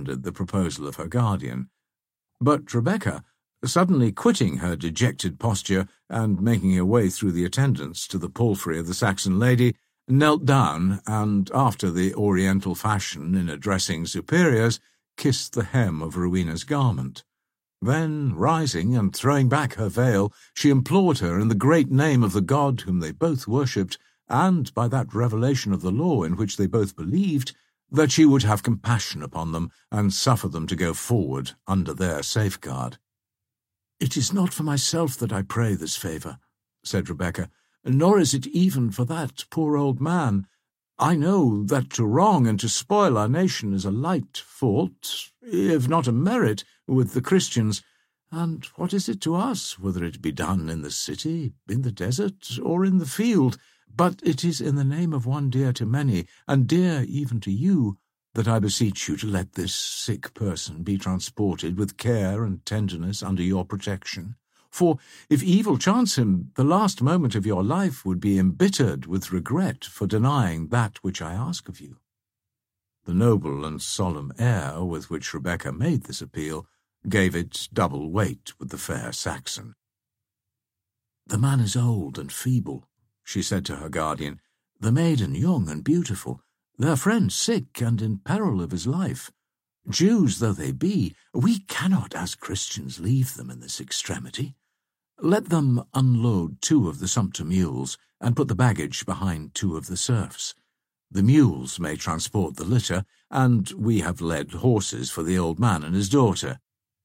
seconded the proposal of her guardian. But Rebecca, suddenly quitting her dejected posture and making her way through the attendants to the palfrey of the Saxon lady, knelt down and, after the oriental fashion in addressing superiors, kissed the hem of Rowena's garment. Then, rising and throwing back her veil, she implored her in the great name of the God whom they both worshipped, and by that revelation of the law in which they both believed, that she would have compassion upon them and suffer them to go forward under their safeguard. "It is not for myself that I pray this favour," said Rebecca, "nor is it even for that poor old man. I know that to wrong and to spoil our nation is a light fault, if not a merit, with the Christians, and what is it to us whether it be done in the city, in the desert, or in the field? But it is in the name of one dear to many, and dear even to you, that I beseech you to let this sick person be transported with care and tenderness under your protection. For if evil chance him, the last moment of your life would be embittered with regret for denying that which I ask of you." The noble and solemn air with which Rebecca made this appeal gave it double weight with the fair Saxon. "The man is old and feeble," she said to her guardian, "the maiden young and beautiful, their friend sick and in peril of his life. Jews though they be, we cannot as Christians leave them in this extremity. Let them unload 2 of the sumpter mules and put the baggage behind 2 of the serfs. The mules may transport the litter, and we have led horses for the old man and his daughter."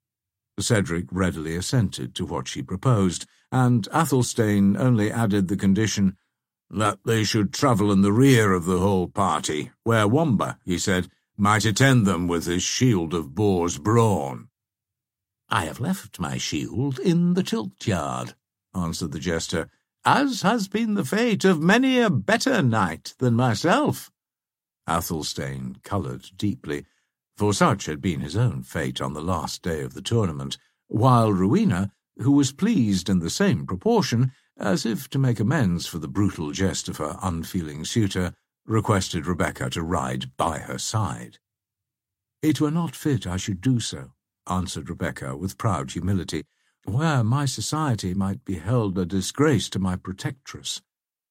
Cedric readily assented to what she proposed, and Athelstane only added the condition that they should travel in the rear of the whole party, where Wamba, he said, might attend them with his shield of boar's brawn. "I have left my shield in the tilt-yard," answered the jester, "as has been the fate of many a better knight than myself." Athelstane coloured deeply, for such had been his own fate on the last day of the tournament, while Rowena, who was pleased in the same proportion, as if to make amends for the brutal jest of her unfeeling suitor, requested Rebecca to ride by her side. "It were not fit I should do so," answered Rebecca with proud humility, "where my society might be held a disgrace to my protectress."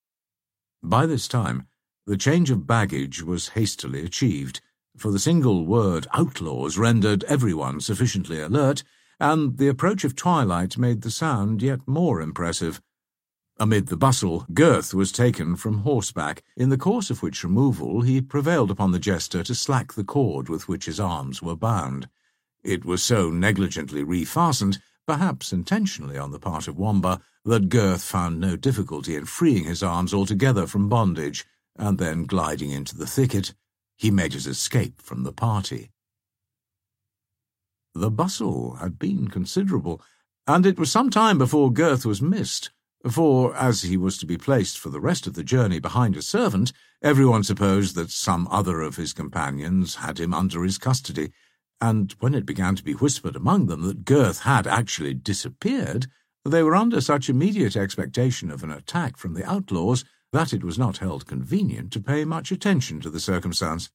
By this time, the change of baggage was hastily achieved, for the single word outlaws rendered everyone sufficiently alert, and the approach of twilight made the sound yet more impressive. Amid the bustle, Gurth was taken from horseback, in the course of which removal he prevailed upon the jester to slack the cord with which his arms were bound. It was so negligently refastened, perhaps intentionally on the part of Wamba, that Gurth found no difficulty in freeing his arms altogether from bondage, and then gliding into the thicket, he made his escape from the party. The bustle had been considerable, and it was some time before Gurth was missed, for, as he was to be placed for the rest of the journey behind a servant, everyone supposed that some other of his companions had him under his custody, and when it began to be whispered among them that Gurth had actually disappeared, they were under such immediate expectation of an attack from the outlaws that it was not held convenient to pay much attention to the circumstance.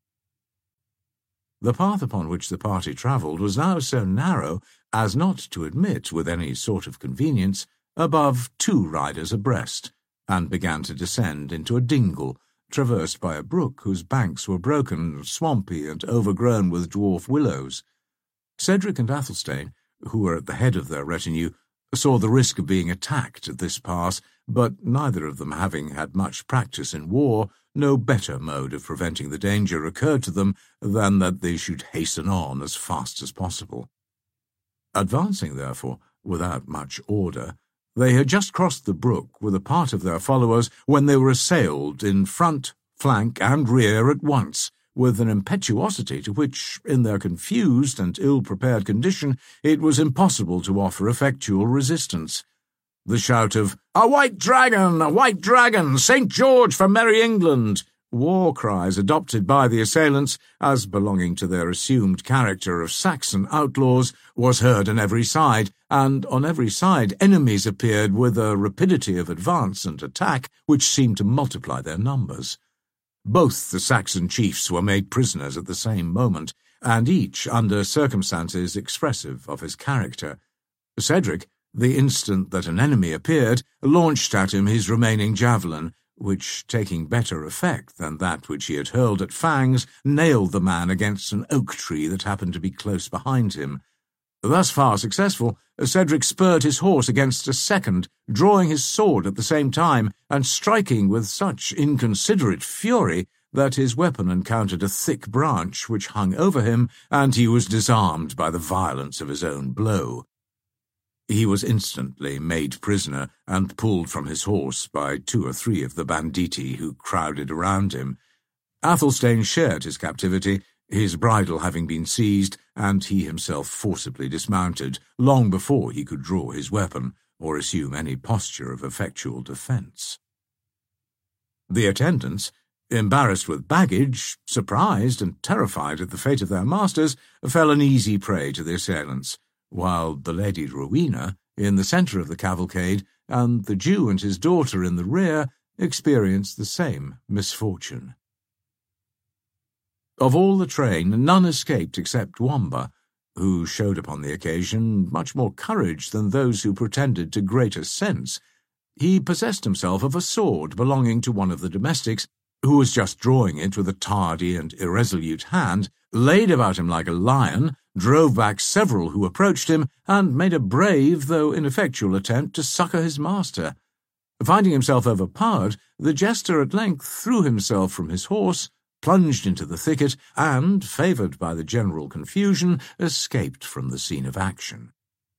The path upon which the party travelled was now so narrow as not to admit, with any sort of convenience, above 2 riders abreast, and began to descend into a dingle, traversed by a brook whose banks were broken, swampy, and overgrown with dwarf willows. Cedric and Athelstane, who were at the head of their retinue, saw the risk of being attacked at this pass, but neither of them having had much practice in war, no better mode of preventing the danger occurred to them than that they should hasten on as fast as possible. Advancing, therefore, without much order, they had just crossed the brook with a part of their followers when they were assailed in front, flank, and rear at once, with an impetuosity to which, in their confused and ill-prepared condition, it was impossible to offer effectual resistance. The shout of, "A white dragon! A white dragon! St. George for merry England!" war cries adopted by the assailants, as belonging to their assumed character of Saxon outlaws, was heard on every side, and on every side enemies appeared with a rapidity of advance and attack which seemed to multiply their numbers. Both the Saxon chiefs were made prisoners at the same moment, and each under circumstances expressive of his character. Cedric, the instant that an enemy appeared, launched at him his remaining javelin, which, taking better effect than that which he had hurled at Fangs, nailed the man against an oak tree that happened to be close behind him. Thus far successful, Cedric spurred his horse against a second, drawing his sword at the same time, and striking with such inconsiderate fury that his weapon encountered a thick branch which hung over him, and he was disarmed by the violence of his own blow. He was instantly made prisoner and pulled from his horse by 2 or 3 of the banditti who crowded around him. Athelstane shared his captivity, his bridle having been seized, and he himself forcibly dismounted, long before he could draw his weapon or assume any posture of effectual defence. The attendants, embarrassed with baggage, surprised and terrified at the fate of their masters, fell an easy prey to the assailants, while the Lady Rowena, in the centre of the cavalcade, and the Jew and his daughter in the rear, experienced the same misfortune. Of all the train, none escaped except Wamba, who showed upon the occasion much more courage than those who pretended to greater sense. He possessed himself of a sword belonging to one of the domestics, who was just drawing it with a tardy and irresolute hand, laid about him like a lion, drove back several who approached him, and made a brave though ineffectual attempt to succour his master. Finding himself overpowered, the jester at length threw himself from his horse, plunged into the thicket, and, favoured by the general confusion, escaped from the scene of action.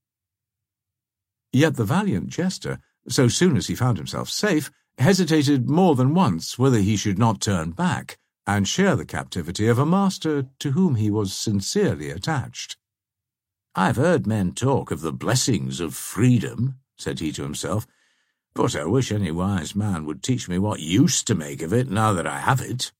Yet the valiant jester, so soon as he found himself safe, hesitated more than once whether he should not turn back and share the captivity of a master to whom he was sincerely attached. "I've heard men talk of the blessings of freedom," said he to himself, "but I wish any wise man would teach me what use to make of it now that I have it."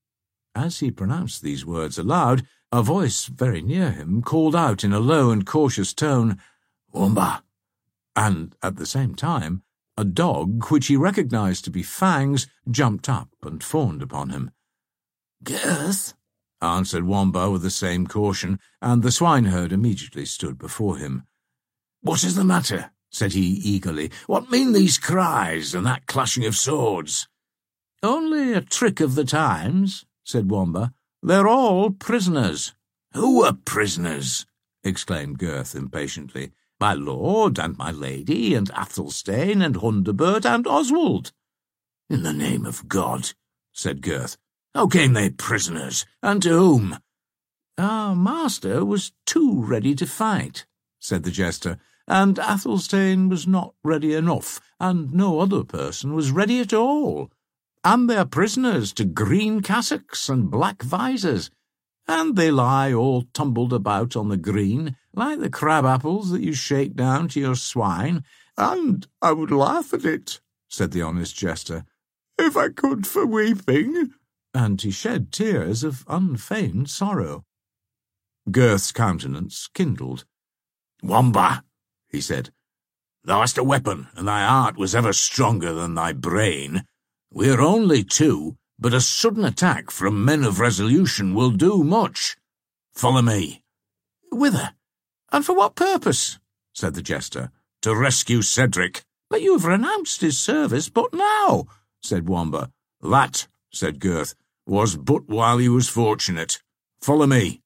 As he pronounced these words aloud, a voice very near him called out in a low and cautious tone, "Wamba!" and at the same time a dog, which he recognized to be Fangs, jumped up and fawned upon him. "Girth," answered Wamba with the same caution, and the swineherd immediately stood before him. "What is the matter?" said he eagerly. "What mean these cries and that clashing of swords?" "Only a trick of the times," said Wamba. "They're all prisoners." "Who are prisoners?" exclaimed Girth impatiently. "My lord, and my lady, and Athelstane, and Hundebert, and Oswald." "In the name of God," said Girth, "how came they prisoners, and to whom?" "Our master was too ready to fight," said the jester, "and Athelstane was not ready enough, and no other person was ready at all. And they're prisoners to green cassocks and black visors, and they lie all tumbled about on the green, like the crab-apples that you shake down to your swine, and I would laugh at it," said the honest jester, "if I could for weeping," and he shed tears of unfeigned sorrow. Girth's countenance kindled. "Wamba," he said, "thou hast a weapon, and thy heart was ever stronger than thy brain. We are only 2, but a sudden attack from men of resolution will do much. Follow me." "Whither? And for what purpose?" said the jester. "To rescue Cedric." "But you have renounced his service but now," said Wamba. "That," said Girth, "was but while he was fortunate. Follow me."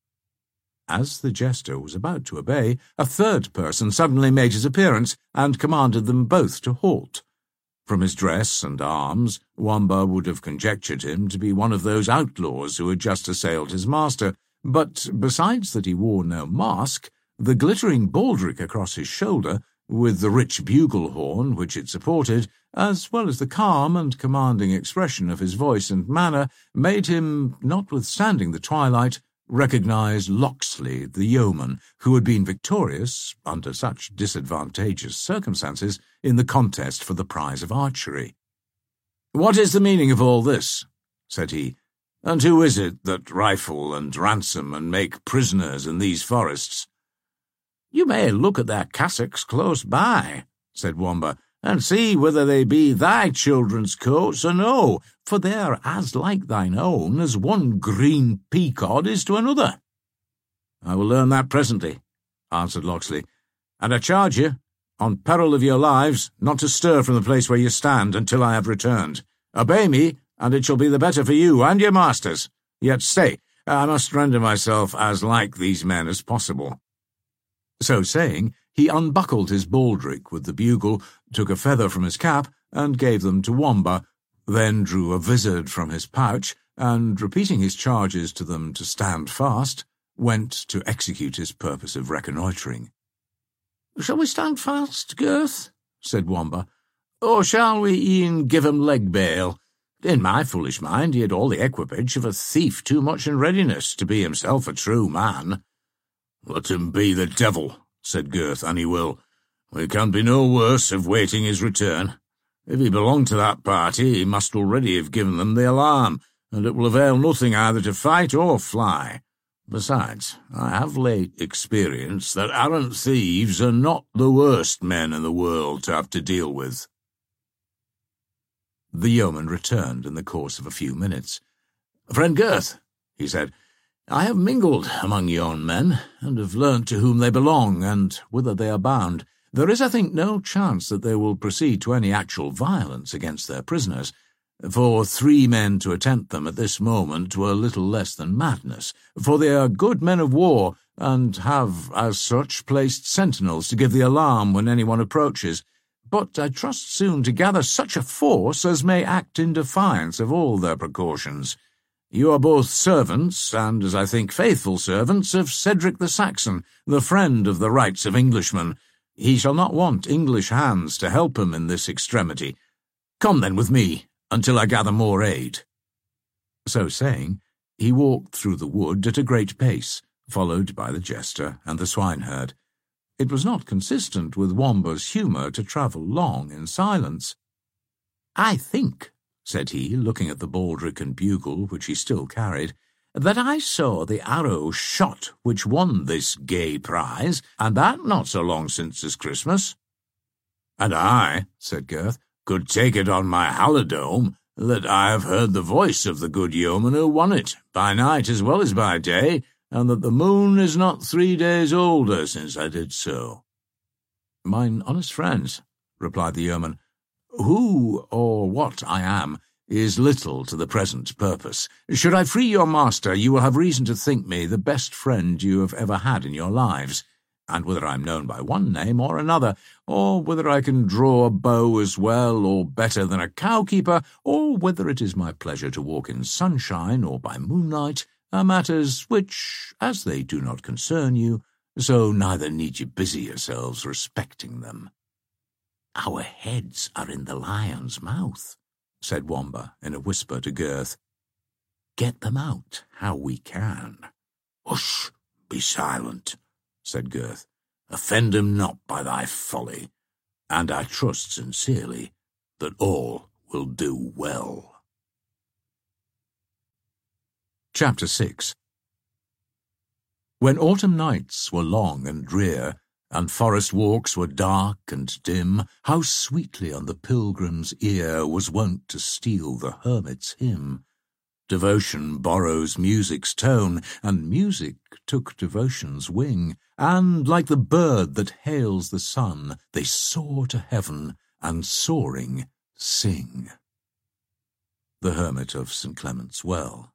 As the jester was about to obey, a third person suddenly made his appearance and commanded them both to halt. From his dress and arms, Wamba would have conjectured him to be one of those outlaws who had just assailed his master, but besides that he wore no mask, the glittering baldric across his shoulder, with the rich bugle horn which it supported, as well as the calm and commanding expression of his voice and manner, made him, notwithstanding the twilight, recognize Locksley, the yeoman, who had been victorious, under such disadvantageous circumstances, in the contest for the prize of archery. "What is the meaning of all this?" said he. "And who is it that rifle and ransom and make prisoners in these forests?" "You may look at their cassocks close by," said Wamba, "and see whether they be thy children's coats or no, for they are as like thine own as one green peacod is to another." I will learn that presently, answered Locksley, and I charge you, on peril of your lives, not to stir from the place where you stand until I have returned. Obey me, and it shall be the better for you and your masters. Yet stay, I must render myself as like these men as possible. So saying, he unbuckled his baldric with the bugle, took a feather from his cap, and gave them to Wamba, then drew a vizard from his pouch, and, repeating his charges to them to stand fast, went to execute his purpose of reconnoitring. "Shall we stand fast, Gurth?" said Wamba, "or shall we e'en give 'em leg bail? In my foolish mind he had all the equipage of a thief too much in readiness to be himself a true man." "Let him be the devil," said Gurth, "and he will. We can be no worse of waiting his return. If he belonged to that party, he must already have given them the alarm, and it will avail nothing either to fight or fly. Besides, I have late experienced that arrant thieves are not the worst men in the world to have to deal with." The yeoman returned in the course of a few minutes. "Friend Gurth," he said, "I have mingled among yon men, and have learnt to whom they belong, and whither they are bound. There is, I think, no chance that they will proceed to any actual violence against their prisoners. For 3 men to attempt them at this moment were little less than madness, for they are good men of war, and have, as such, placed sentinels to give the alarm when anyone approaches. But I trust soon to gather such a force as may act in defiance of all their precautions. You are both servants, and, as I think, faithful servants, of Cedric the Saxon, the friend of the rights of Englishmen. He shall not want English hands to help him in this extremity. Come then with me, until I gather more aid." So saying, he walked through the wood at a great pace, followed by the jester and the swineherd. It was not consistent with Wamba's humour to travel long in silence. "I think," said he, looking at the baldric and bugle which he still carried, "that I saw the arrow shot which won this gay prize, and that not so long since as Christmas." "And I," said Gurth, "could take it on my halidome that I have heard the voice of the good yeoman who won it, by night as well as by day, and that the moon is not 3 days older since I did so." "Mine honest friends," replied the yeoman, "who or what I am is little to the present purpose. Should I free your master, you will have reason to think me the best friend you have ever had in your lives, and whether I am known by one name or another, or whether I can draw a bow as well or better than a cowkeeper, or whether it is my pleasure to walk in sunshine or by moonlight, are matters which, as they do not concern you, so neither need you busy yourselves respecting them." "Our heads are in the lion's mouth," said Wamba in a whisper to Gurth. "Get them out how we can." "Hush, be silent," said Gurth. "Offend him not by thy folly, and I trust sincerely that all will do well." Chapter 6. When autumn nights were long and drear, and forest walks were dark and dim, how sweetly on the pilgrim's ear was wont to steal the hermit's hymn. Devotion borrows music's tone, and music took devotion's wing, and, like the bird that hails the sun, they soar to heaven, and soaring sing. The Hermit of St. Clement's Well.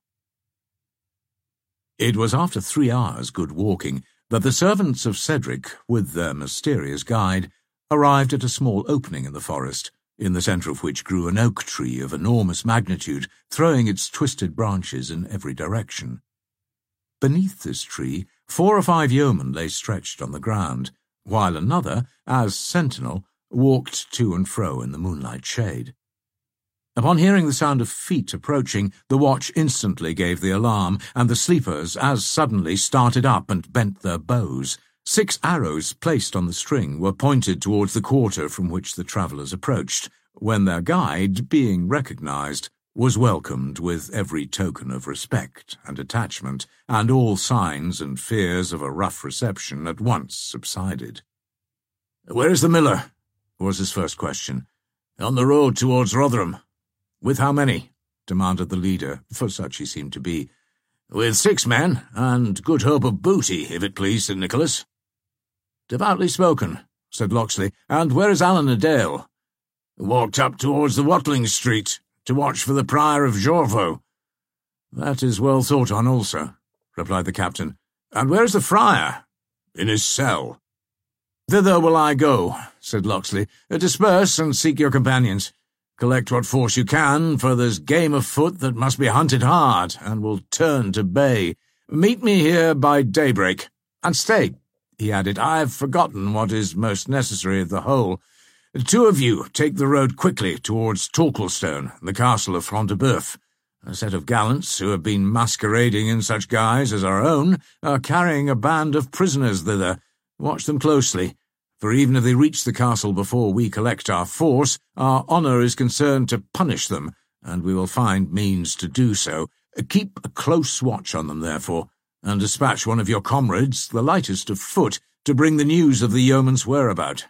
It was after 3 hours' good walking that the servants of Cedric, with their mysterious guide, arrived at a small opening in the forest, in the centre of which grew an oak tree of enormous magnitude, throwing its twisted branches in every direction. Beneath this tree 4 or 5 yeomen lay stretched on the ground, while another, as sentinel, walked to and fro in the moonlight shade. Upon hearing the sound of feet approaching, the watch instantly gave the alarm, and the sleepers as suddenly started up and bent their bows. 6 arrows placed on the string were pointed towards the quarter from which the travellers approached, when their guide, being recognized, was welcomed with every token of respect and attachment, and all signs and fears of a rough reception at once subsided. "Where is the miller?" was his first question. "On the road towards Rotherham." "With how many?" demanded the leader, for such he seemed to be. "With 6 men, and good hope of booty, if it please St. Nicholas." "Devoutly spoken," said Locksley. "And where is Allan a Dale?" "Walked up towards the Watling Street, to watch for the Prior of Jorvaux." "That is well thought on also," replied the captain. "And where is the friar?" "In his cell." "Thither will I go," said Locksley. "Disperse and seek your companions. Collect what force you can, for there's game afoot that must be hunted hard, and will turn to bay. Meet me here by daybreak. And stay," he added, "I've forgotten what is most necessary of the whole. 2 of you take the road quickly towards Torquilstone, the castle of Front de Bœuf. A set of gallants, who have been masquerading in such guise as our own, are carrying a band of prisoners thither. Watch them closely, for even if they reach the castle before we collect our force, our honour is concerned to punish them, and we will find means to do so. Keep a close watch on them, therefore, and dispatch one of your comrades, the lightest of foot, to bring the news of the yeoman's whereabout."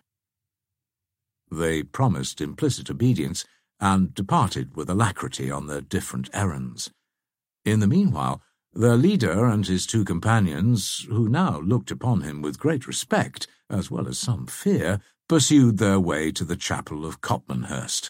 They promised implicit obedience, and departed with alacrity on their different errands. In the meanwhile, their leader and his 2 companions, who now looked upon him with great respect, as well as some fear, pursued their way to the chapel of Copmanhurst.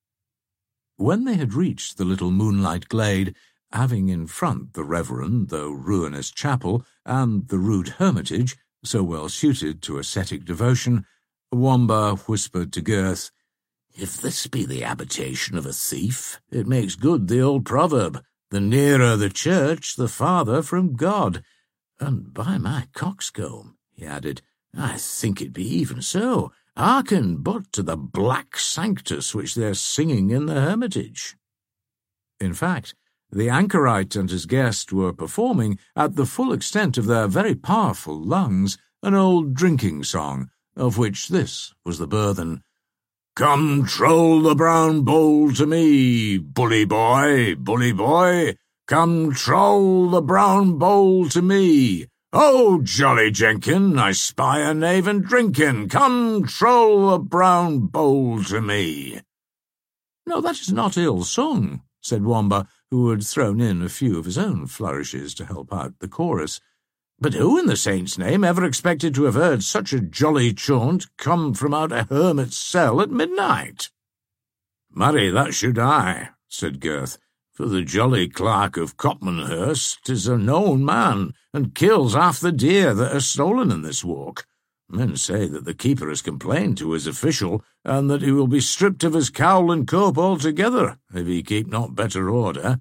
When they had reached the little moonlight glade, having in front the reverend though ruinous chapel, and the rude hermitage, so well suited to ascetic devotion, Wamba whispered to Gurth, "If this be the habitation of a thief, it makes good the old proverb, 'The nearer the church, the farther from God.' And by my coxcomb," he added, "I think it be even so. Hearken but to the black sanctus which they're singing in the hermitage." In fact, the anchorite and his guest were performing, at the full extent of their very powerful lungs, an old drinking song, of which this was the burthen: "Come troll the brown bowl to me, bully boy, bully boy. Come troll the brown bowl to me. Oh, jolly Jenkin, I spy a knave and drinking. Come troll the brown bowl to me." "No, that is not ill sung," said Wamba, who had thrown in a few of his own flourishes to help out the chorus. "But who in the saint's name ever expected to have heard such a jolly chaunt come from out a hermit's cell at midnight?" "Marry, that should I," said Gurth, "for the jolly clerk of Copmanhurst is a known man, and kills half the deer that are stolen in this walk. Men say that the keeper has complained to his official, and that he will be stripped of his cowl and cope altogether, if he keep not better order."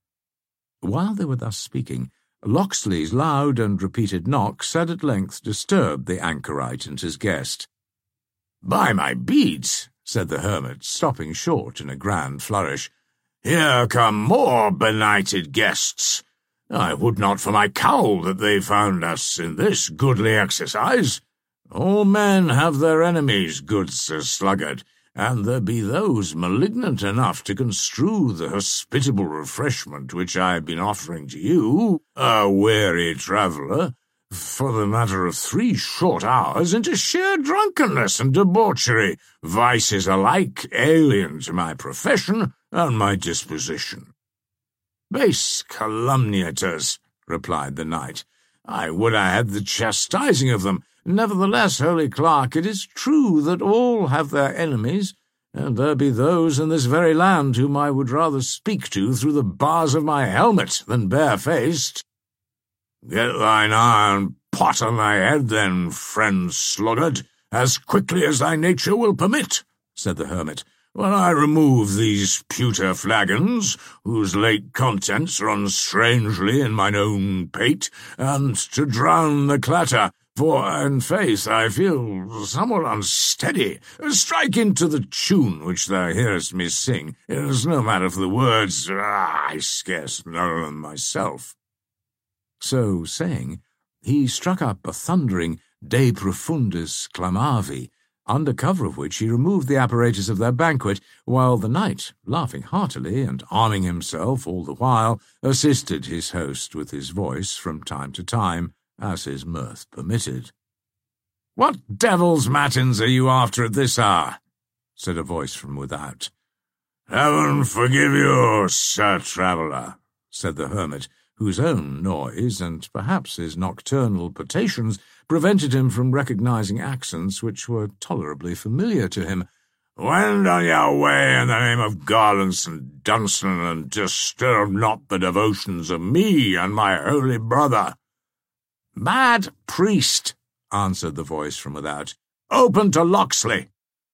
While they were thus speaking, Locksley's loud and repeated knocks had at length disturbed the anchorite and his guest. "By my beads," said the hermit, stopping short in a grand flourish, "here come more benighted guests. I would not for my cowl that they found us in this goodly exercise. All men have their enemies, good Sir Sluggard, and there be those malignant enough to construe the hospitable refreshment which I have been offering to you, a weary traveller, for the matter of 3 short hours, into sheer drunkenness and debauchery, vices alike alien to my profession and my disposition." "Base calumniators," replied the knight, "I would I had the chastising of them. Nevertheless, holy clerk, it is true that all have their enemies, and there be those in this very land whom I would rather speak to through the bars of my helmet than barefaced." "Get thine iron pot on thy head, then, friend sluggard, as quickly as thy nature will permit," said the hermit, "when I remove these pewter flagons, whose late contents run strangely in mine own pate, and to drown the clatter, for, in faith, I feel somewhat unsteady. Strike into the tune which thou hearest me sing. It is no matter for the words, I scarce know them myself." So saying, he struck up a thundering De Profundis Clamavi, under cover of which he removed the apparatus of their banquet, while the knight, laughing heartily and arming himself all the while, assisted his host with his voice from time to time, as his mirth permitted. "What devil's matins are you after at this hour?" said a voice from without. "Heaven forgive you, Sir Traveller," said the hermit, whose own noise and perhaps his nocturnal potations prevented him from recognizing accents which were tolerably familiar to him. "Wend on your way in the name of Garlance and Dunstan, and disturb not the devotions of me and my holy brother." "Bad priest," answered the voice from without. "Open to Locksley."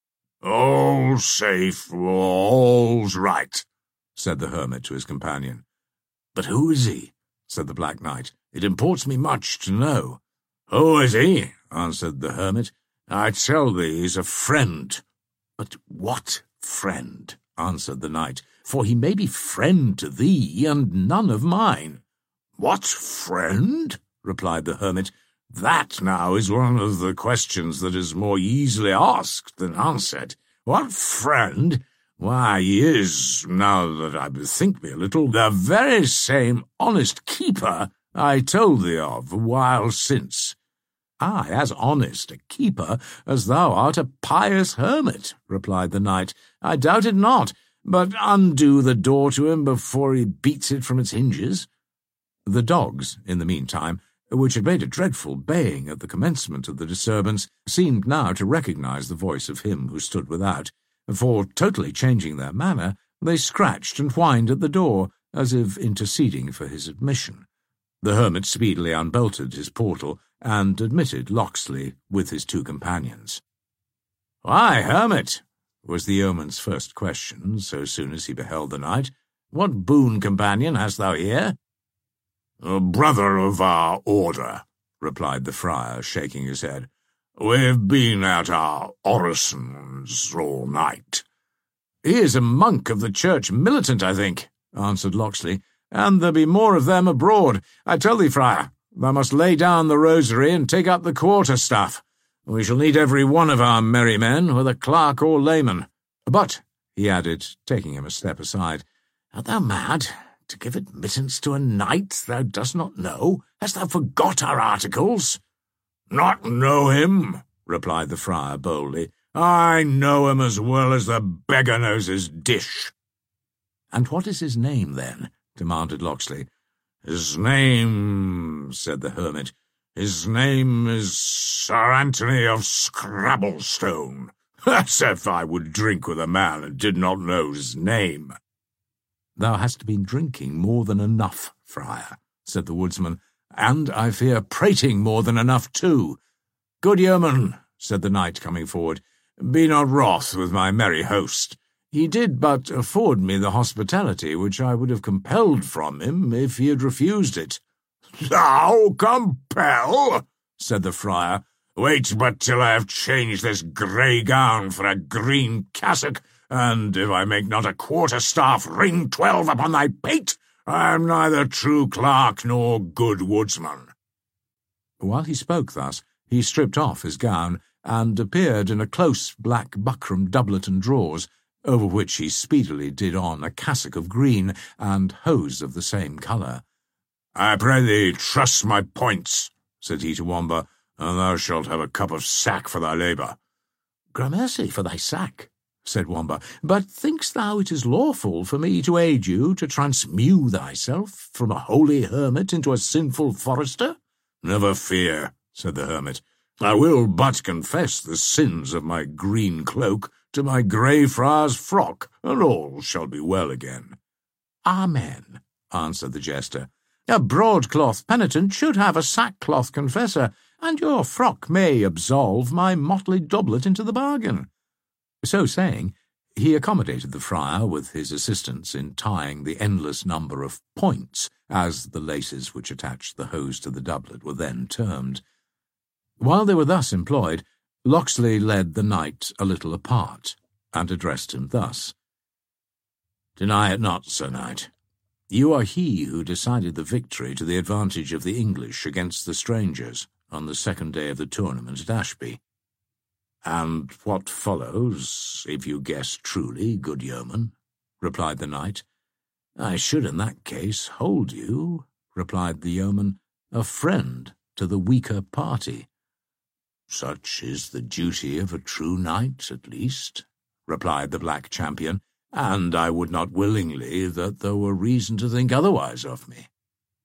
"All's safe, all's right," said the hermit to his companion. "But who is he?" said the Black Knight. "It imports me much to know." "Who is he?" answered the hermit. "I tell thee he's a friend." "But what friend?" answered the knight, "for he may be friend to thee, and none of mine." "What friend?" replied the hermit. "That now is one of the questions that is more easily asked than answered. What friend? Why, he is, now that I bethink me a little, the very same honest keeper I told thee of a while since." "Ay, as honest a keeper as thou art a pious hermit," replied the knight. "I doubt it not, but undo the door to him before he beats it from its hinges." The dogs, in the meantime, which had made a dreadful baying at the commencement of the disturbance, seemed now to recognize the voice of him who stood without, for, totally changing their manner, they scratched and whined at the door, as if interceding for his admission. The hermit speedily unbolted his portal, and admitted Locksley with his two companions. "Why, hermit," was the yeoman's first question, so soon as he beheld the knight, "what boon companion hast thou here?" "A brother of our order," replied the friar, shaking his head. "We've been at our orisons all night." "He is a monk of the church militant, I think," answered Locksley, "and there be more of them abroad. I tell thee, friar, thou must lay down the rosary and take up the quarter-staff. We shall need every one of our merry men, whether clerk or layman. But," he added, taking him a step aside, "art thou mad, to give admittance to a knight thou dost not know? Hast thou forgot our articles?" "Not know him," replied the friar boldly. "I know him as well as the beggar knows his dish." "And what is his name, then?" demanded Locksley. "His name," said the hermit, "his name is Sir Anthony of Scrabblestone. As if I would drink with a man and did not know his name." "Thou hast been drinking more than enough, friar," said the woodsman, "and, I fear, prating more than enough too." "Good yeoman," said the knight, coming forward, "be not wroth with my merry host. He did but afford me the hospitality which I would have compelled from him if he had refused it." "Thou compel?" said the friar. "Wait but till I have changed this grey gown for a green cassock, and if I make not a quarter-staff ring 12 upon thy pate, I am neither true clerk nor good woodsman." While he spoke thus, he stripped off his gown, and appeared in a close black buckram doublet and drawers, over which he speedily did on a cassock of green, and hose of the same colour. "I pray thee, trust my points," said he to Wamba, "and thou shalt have a cup of sack for thy labour." "Gramercy for thy sack," said Wamba, "but think'st thou it is lawful for me to aid you to transmew thyself from a holy hermit into a sinful forester?" "Never fear," said the hermit. "I will but confess the sins of my green cloak to my grey friar's frock, and all shall be well again." "Amen," answered the jester. "A broadcloth penitent should have a sackcloth confessor, and your frock may absolve my motley doublet into the bargain." So saying, he accommodated the friar with his assistance in tying the endless number of points, as the laces which attached the hose to the doublet were then termed. While they were thus employed, Locksley led the knight a little apart, and addressed him thus. "Deny it not, Sir Knight. You are he who decided the victory to the advantage of the English against the strangers on the second day of the tournament at Ashby. "And what follows, if you guess truly, good yeoman?" replied the knight. "I should in that case hold you," replied the yeoman, "a friend to the weaker party." "Such is the duty of a true knight, at least," replied the black champion, "and I would not willingly that there were reason to think otherwise of me."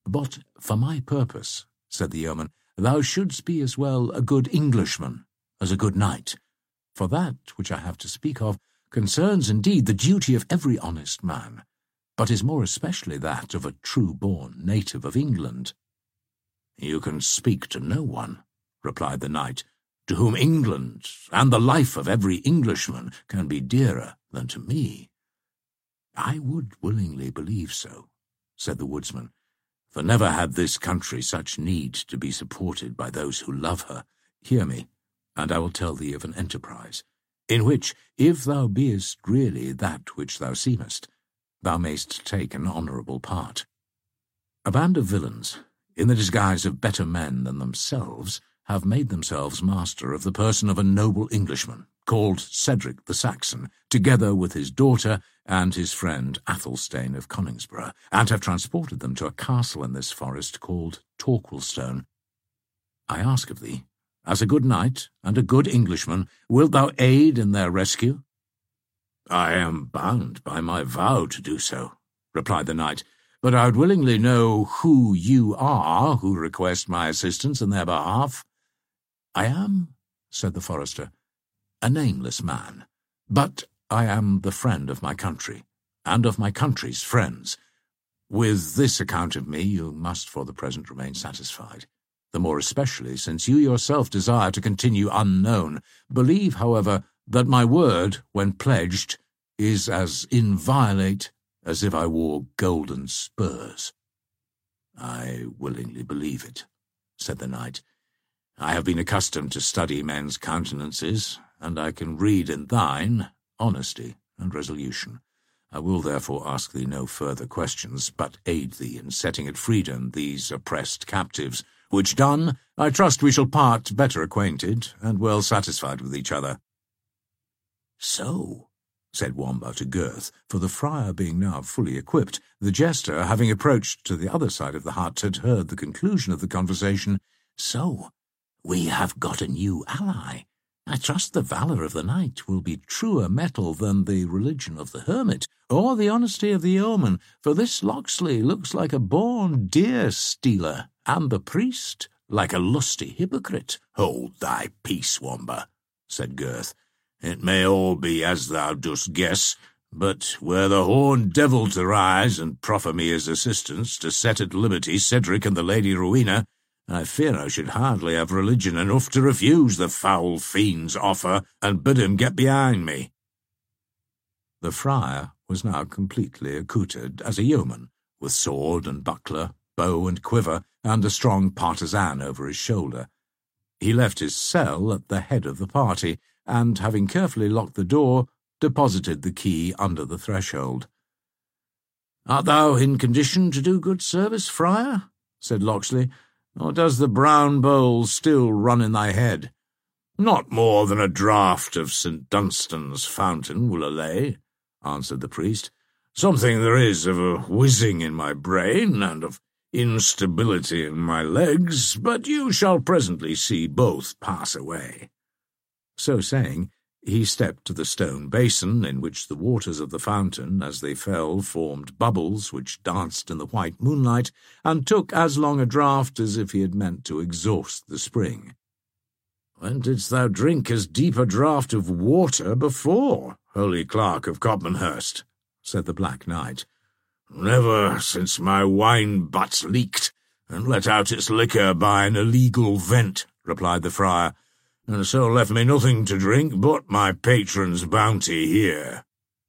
"But for my purpose," said the yeoman, "thou shouldst be as well a good Englishman as a good knight. For that which I have to speak of concerns indeed the duty of every honest man, but is more especially that of a true-born native of England." "You can speak to no one," replied the knight, "to whom England and the life of every Englishman can be dearer than to me." "I would willingly believe so," said the woodsman, "for never had this country such need to be supported by those who love her. Hear me, and I will tell thee of an enterprise, in which, if thou beest really that which thou seemest, thou mayst take an honourable part. A band of villains, in the disguise of better men than themselves, have made themselves master of the person of a noble Englishman, called Cedric the Saxon, together with his daughter and his friend Athelstane of Coningsborough, and have transported them to a castle in this forest called Torquilstone. I ask of thee, as a good knight and a good Englishman, wilt thou aid in their rescue?" "I am bound by my vow to do so," replied the knight, "but I would willingly know who you are who request my assistance in their behalf." "I am," said the forester, "a nameless man, but I am the friend of my country, and of my country's friends. With this account of me you must for the present remain satisfied, the more especially since you yourself desire to continue unknown. Believe, however, that my word, when pledged, is as inviolate as if I wore golden spurs." "I willingly believe it," said the knight. "I have been accustomed to study men's countenances, and I can read in thine honesty and resolution. I will therefore ask thee no further questions, but aid thee in setting at freedom these oppressed captives, which done, I trust we shall part better acquainted and well satisfied with each other." "So," said Wamba to Gurth, for the friar being now fully equipped, the jester, having approached to the other side of the hut, had heard the conclusion of the conversation, "so we have got a new ally. I trust the valour of the knight will be truer metal than the religion of the hermit, or the honesty of the yeoman, for this Locksley looks like a born deer-stealer, and the priest like a lusty hypocrite." "Hold thy peace, Wamba," said Gurth. "It may all be as thou dost guess, but were the horned devil to rise and proffer me his assistance to set at liberty Cedric and the Lady Rowena, I fear I should hardly have religion enough to refuse the foul fiend's offer and bid him get behind me." The friar was now completely accoutred as a yeoman, with sword and buckler, bow and quiver, and a strong partisan over his shoulder. He left his cell at the head of the party, and, having carefully locked the door, deposited the key under the threshold. "Art thou in condition to do good service, friar?" said Locksley, "or does the brown bowl still run in thy head?" "Not more than a draught of St. Dunstan's fountain will allay," answered the priest. "Something there is of a whizzing in my brain, and of instability in my legs, but you shall presently see both pass away." So saying, he stepped to the stone basin in which the waters of the fountain, as they fell, formed bubbles which danced in the white moonlight, and took as long a draught as if he had meant to exhaust the spring. "When didst thou drink as deep a draught of water before, holy clerk of Copmanhurst?" said the Black Knight. "Never since my wine-butt leaked, and let out its liquor by an illegal vent," replied the friar, "and so left me nothing to drink but my patron's bounty here."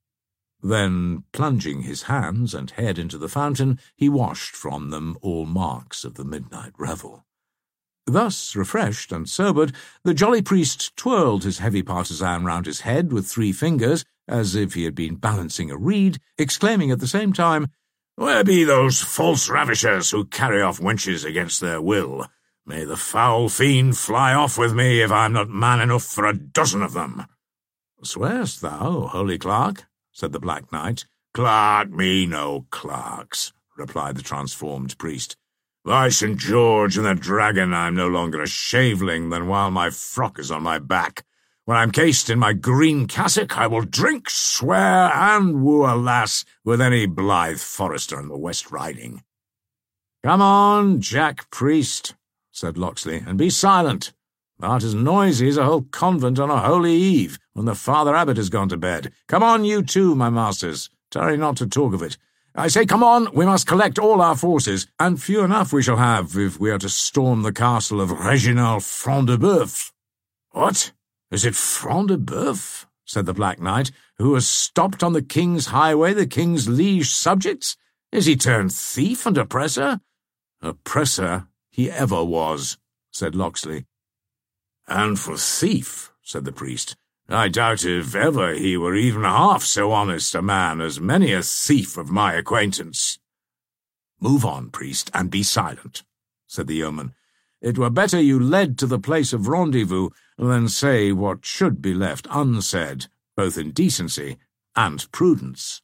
Then, plunging his hands and head into the fountain, he washed from them all marks of the midnight revel. Thus refreshed and sobered, the jolly priest twirled his heavy partisan round his head with 3 fingers, as if he had been balancing a reed, exclaiming at the same time, "Where be those false ravishers who carry off wenches against their will? May the foul fiend fly off with me if I am not man enough for a dozen of them." "Swear'st thou, holy clerk?" said the Black Knight. "Clerk me no clerks," replied the transformed priest. "By St. George and the Dragon, I am no longer a shaveling than while my frock is on my back. When I am cased in my green cassock, I will drink, swear, and woo a lass with any blithe forester in the West Riding." "Come on, Jack Priest," said Locksley, "and be silent. Art as noisy as a whole convent on a holy eve when the Father Abbot has gone to bed. Come on, you too, my masters. Tarry not to talk of it. I say, come on, we must collect all our forces, and few enough we shall have if we are to storm the castle of Reginald Front de Bœuf." "What? Is it Front de Bœuf?" said the Black Knight, "who has stopped on the king's highway the king's liege subjects? Is he turned thief and oppressor?" "Oppressor he ever was," said Locksley. "And for thief," said the priest, "I doubt if ever he were even half so honest a man as many a thief of my acquaintance." "Move on, priest, and be silent," said the yeoman. "It were better you led to the place of rendezvous than say what should be left unsaid, both in decency and prudence."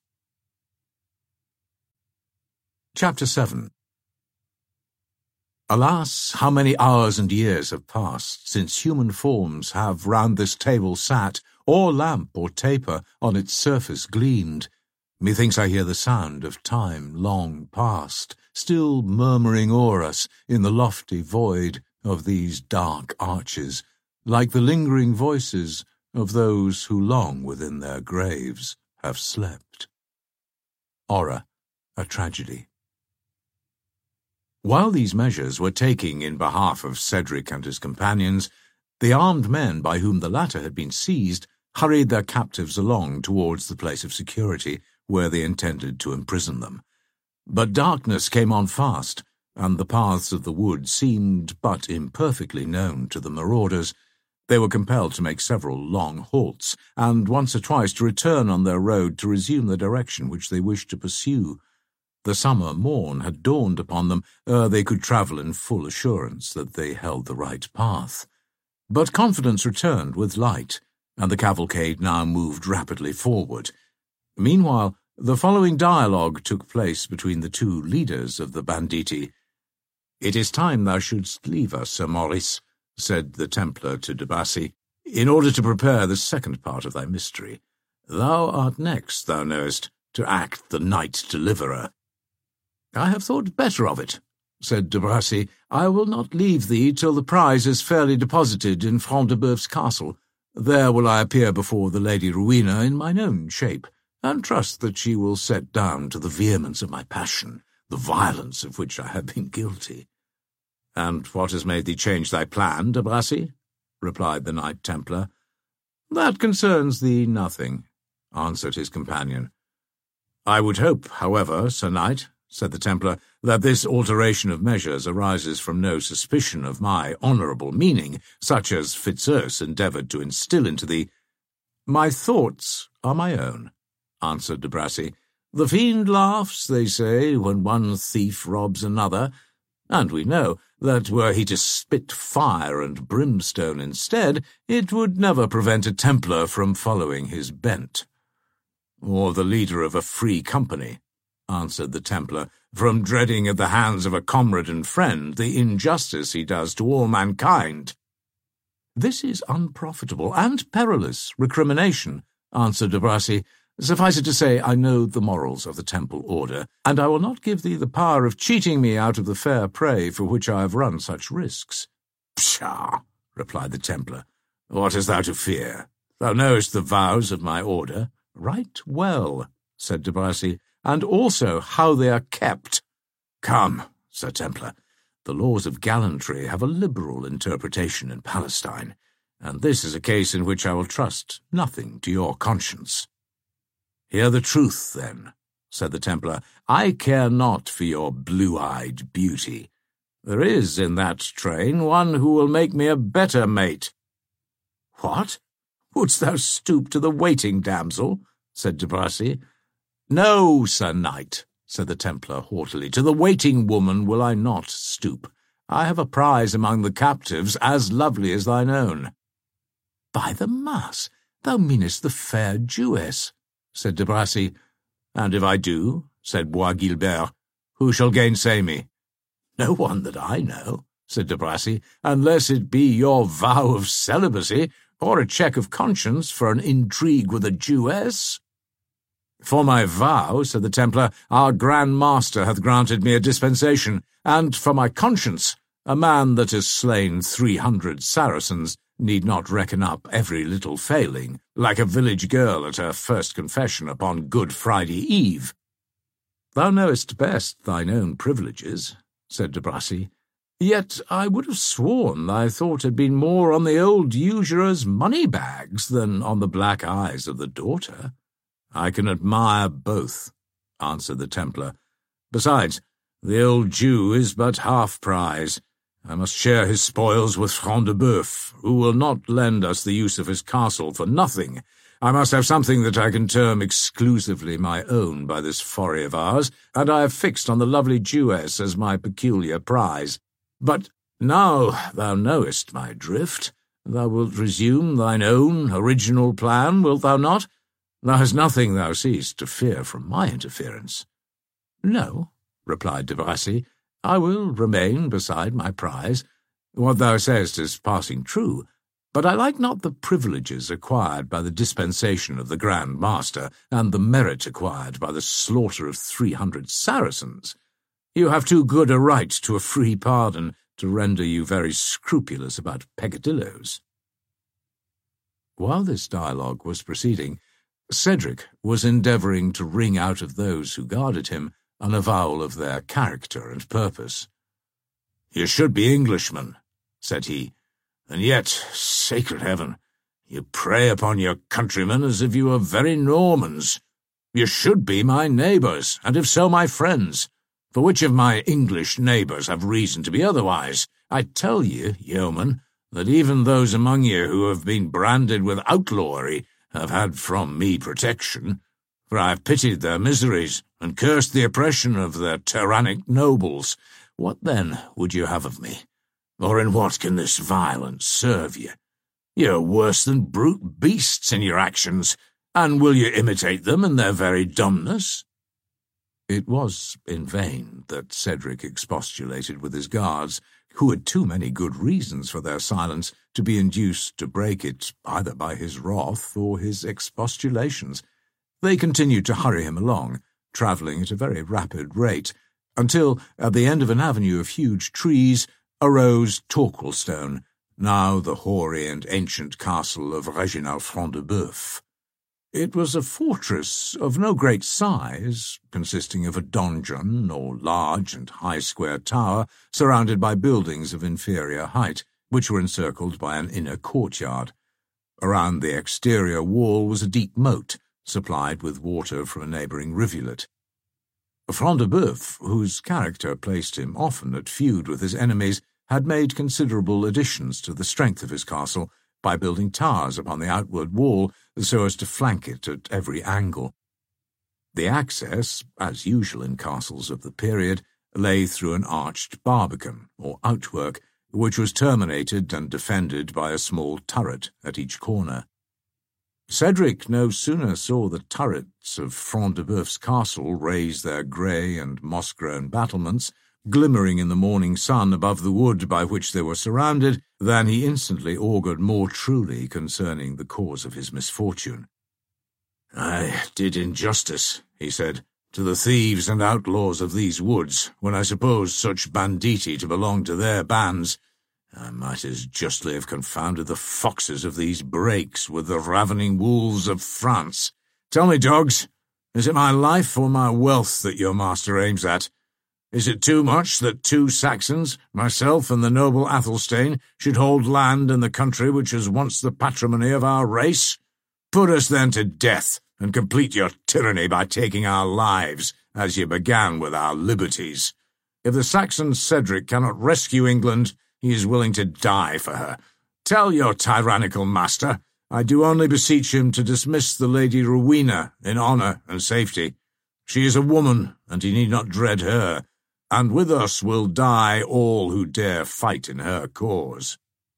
Chapter 7. Alas, how many hours and years have passed since human forms have round this table sat, or lamp or taper on its surface gleamed. Methinks I hear the sound of time long past, still murmuring o'er us in the lofty void of these dark arches, like the lingering voices of those who long within their graves have slept. Horror, a tragedy. While these measures were taking in behalf of Cedric and his companions, the armed men by whom the latter had been seized hurried their captives along towards the place of security, where they intended to imprison them. But darkness came on fast, and the paths of the wood seemed but imperfectly known to the marauders. They were compelled to make several long halts, and once or twice to return on their road to resume the direction which they wished to pursue. The summer morn had dawned upon them ere they could travel in full assurance that they held the right path. But confidence returned with light, and the cavalcade now moved rapidly forward. Meanwhile, the following dialogue took place between the two leaders of the banditti. "It is time thou shouldst leave us, Sir Maurice," said the Templar to de Bracy, "in order to prepare the second part of thy mystery. Thou art next, thou knowest, to act the knight-deliverer." "I have thought better of it," said de Bracy. "I will not leave thee till the prize is fairly deposited in Front de Bœuf's castle. There will I appear before the Lady Rowena in mine own shape, and trust that she will set down to the vehemence of my passion the violence of which I have been guilty." "And what has made thee change thy plan, de Bracy?" replied the Knight Templar. "That concerns thee nothing," answered his companion. "I would hope, however, Sir Knight," said the Templar, "that this alteration of measures arises from no suspicion of my honourable meaning, such as Fitzurse endeavoured to instil into thee." "My thoughts are my own," answered de Bracy. "The fiend laughs, they say, when one thief robs another, and we know that were he to spit fire and brimstone instead, it would never prevent a Templar from following his bent." "Or the leader of a free company," answered the Templar, "from dreading at the hands of a comrade and friend the injustice he does to all mankind." "This is unprofitable and perilous recrimination," answered de Bracy. "Suffice it to say, I know the morals of the Temple Order, and I will not give thee the power of cheating me out of the fair prey for which I have run such risks." "Pshaw!" replied the Templar. "What hast thou to fear? Thou knowest the vows of my order." "Right well," said de Bracy, "and also how they are kept." "Come, Sir Templar, the laws of gallantry have a liberal interpretation in Palestine, and this is a case in which I will trust nothing to your conscience." "Hear the truth, then," said the Templar. "I care not for your blue-eyed beauty. There is in that train one who will make me a better mate." "What? Wouldst thou stoop to the waiting damsel?" said de Bracy. "No, Sir Knight," said the Templar haughtily. "To the waiting woman will I not stoop. I have a prize among the captives as lovely as thine own." "By the mass, thou meanest the fair Jewess," said de Bracy. "And if I do," said Bois Guilbert, "who shall gainsay me?" "No one that I know," said de Bracy, "unless it be your vow of celibacy, or a check of conscience for an intrigue with a Jewess." For my vow, said the Templar, our Grand Master hath granted me a dispensation, and for my conscience, a man that has slain 300 Saracens need not reckon up every little failing, like a village girl at her first confession upon Good Friday Eve. Thou knowest best thine own privileges, said de Bracy. Yet I would have sworn thy thought had been more on the old usurer's money-bags than on the black eyes of the daughter. I can admire both, answered the Templar. Besides, the old Jew is but half prize. I must share his spoils with Front de Bœuf, who will not lend us the use of his castle for nothing. I must have something that I can term exclusively my own by this foray of ours, and I have fixed on the lovely Jewess as my peculiar prize. But now thou knowest my drift. Thou wilt resume thine own original plan, wilt thou not? Thou hast nothing, thou seest, to fear from my interference. No, replied de Bracy, I will remain beside my prize. What thou sayest is passing true, but I like not the privileges acquired by the dispensation of the Grand Master, and the merit acquired by the slaughter of 300 Saracens. You have too good a right to a free pardon to render you very scrupulous about peccadilloes. While this dialogue was proceeding, Cedric was endeavouring to wring out of those who guarded him an avowal of their character and purpose. "You should be Englishmen," said he, "and yet, sacred heaven, you prey upon your countrymen as if you were very Normans. You should be my neighbours, and if so, my friends. For which of my English neighbours have reason to be otherwise? I tell you, yeoman, that even those among you who have been branded with outlawry have had from me protection, for I have pitied their miseries and cursed the oppression of their tyrannic nobles. What then would you have of me? Or in what can this violence serve you? You are worse than brute beasts in your actions, and will you imitate them in their very dumbness?" It was in vain that Cedric expostulated with his guards, who had too many good reasons for their silence to be induced to break it either by his wrath or his expostulations. They continued to hurry him along, travelling at a very rapid rate, until, at the end of an avenue of huge trees, arose Torquilstone, now the hoary and ancient castle of Reginald Front de Bœuf. It was a fortress of no great size, consisting of a donjon, or large and high square tower, surrounded by buildings of inferior height, which were encircled by an inner courtyard. Around the exterior wall was a deep moat, supplied with water from a neighbouring rivulet. Front de Bœuf, whose character placed him often at feud with his enemies, had made considerable additions to the strength of his castle by building towers upon the outward wall so as to flank it at every angle. The access, as usual in castles of the period, lay through an arched barbican, or outwork, which was terminated and defended by a small turret at each corner. Cedric no sooner saw the turrets of Front de Bœuf's castle raise their grey and moss-grown battlements, glimmering in the morning sun above the wood by which they were surrounded, than he instantly augured more truly concerning the cause of his misfortune. "I did injustice," he said, "to the thieves and outlaws of these woods, when I supposed such banditti to belong to their bands. I might as justly have confounded the foxes of these brakes with the ravening wolves of France. Tell me, dogs, is it my life or my wealth that your master aims at? Is it too much that 2 Saxons, myself and the noble Athelstane, should hold land in the country which was once the patrimony of our race? Put us then to death, and complete your tyranny by taking our lives, as you began with our liberties. If the Saxon Cedric cannot rescue England, he is willing to die for her. Tell your tyrannical master, I do only beseech him to dismiss the Lady Rowena in honour and safety. She is a woman, and he need not dread her, and with us will die all who dare fight in her cause."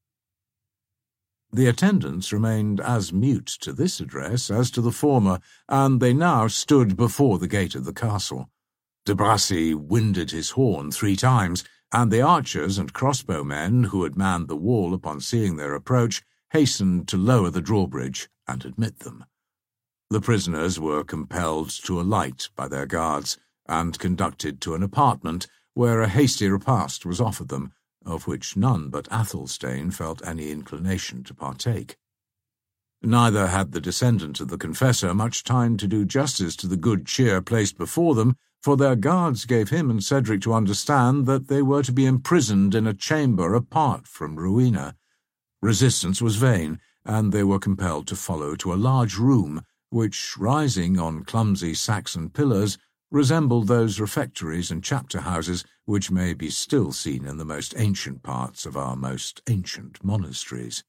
The attendants remained as mute to this address as to the former, and they now stood before the gate of the castle. De Bracy winded his horn 3 times, and the archers and crossbowmen who had manned the wall upon seeing their approach hastened to lower the drawbridge and admit them. The prisoners were compelled to alight by their guards and conducted to an apartment where a hasty repast was offered them, of which none but Athelstane felt any inclination to partake. Neither had the descendant of the confessor much time to do justice to the good cheer placed before them, for their guards gave him and Cedric to understand that they were to be imprisoned in a chamber apart from Rowena. Resistance was vain, and they were compelled to follow to a large room, which, rising on clumsy Saxon pillars, resembled those refectories and chapter-houses which may be still seen in the most ancient parts of our most ancient monasteries.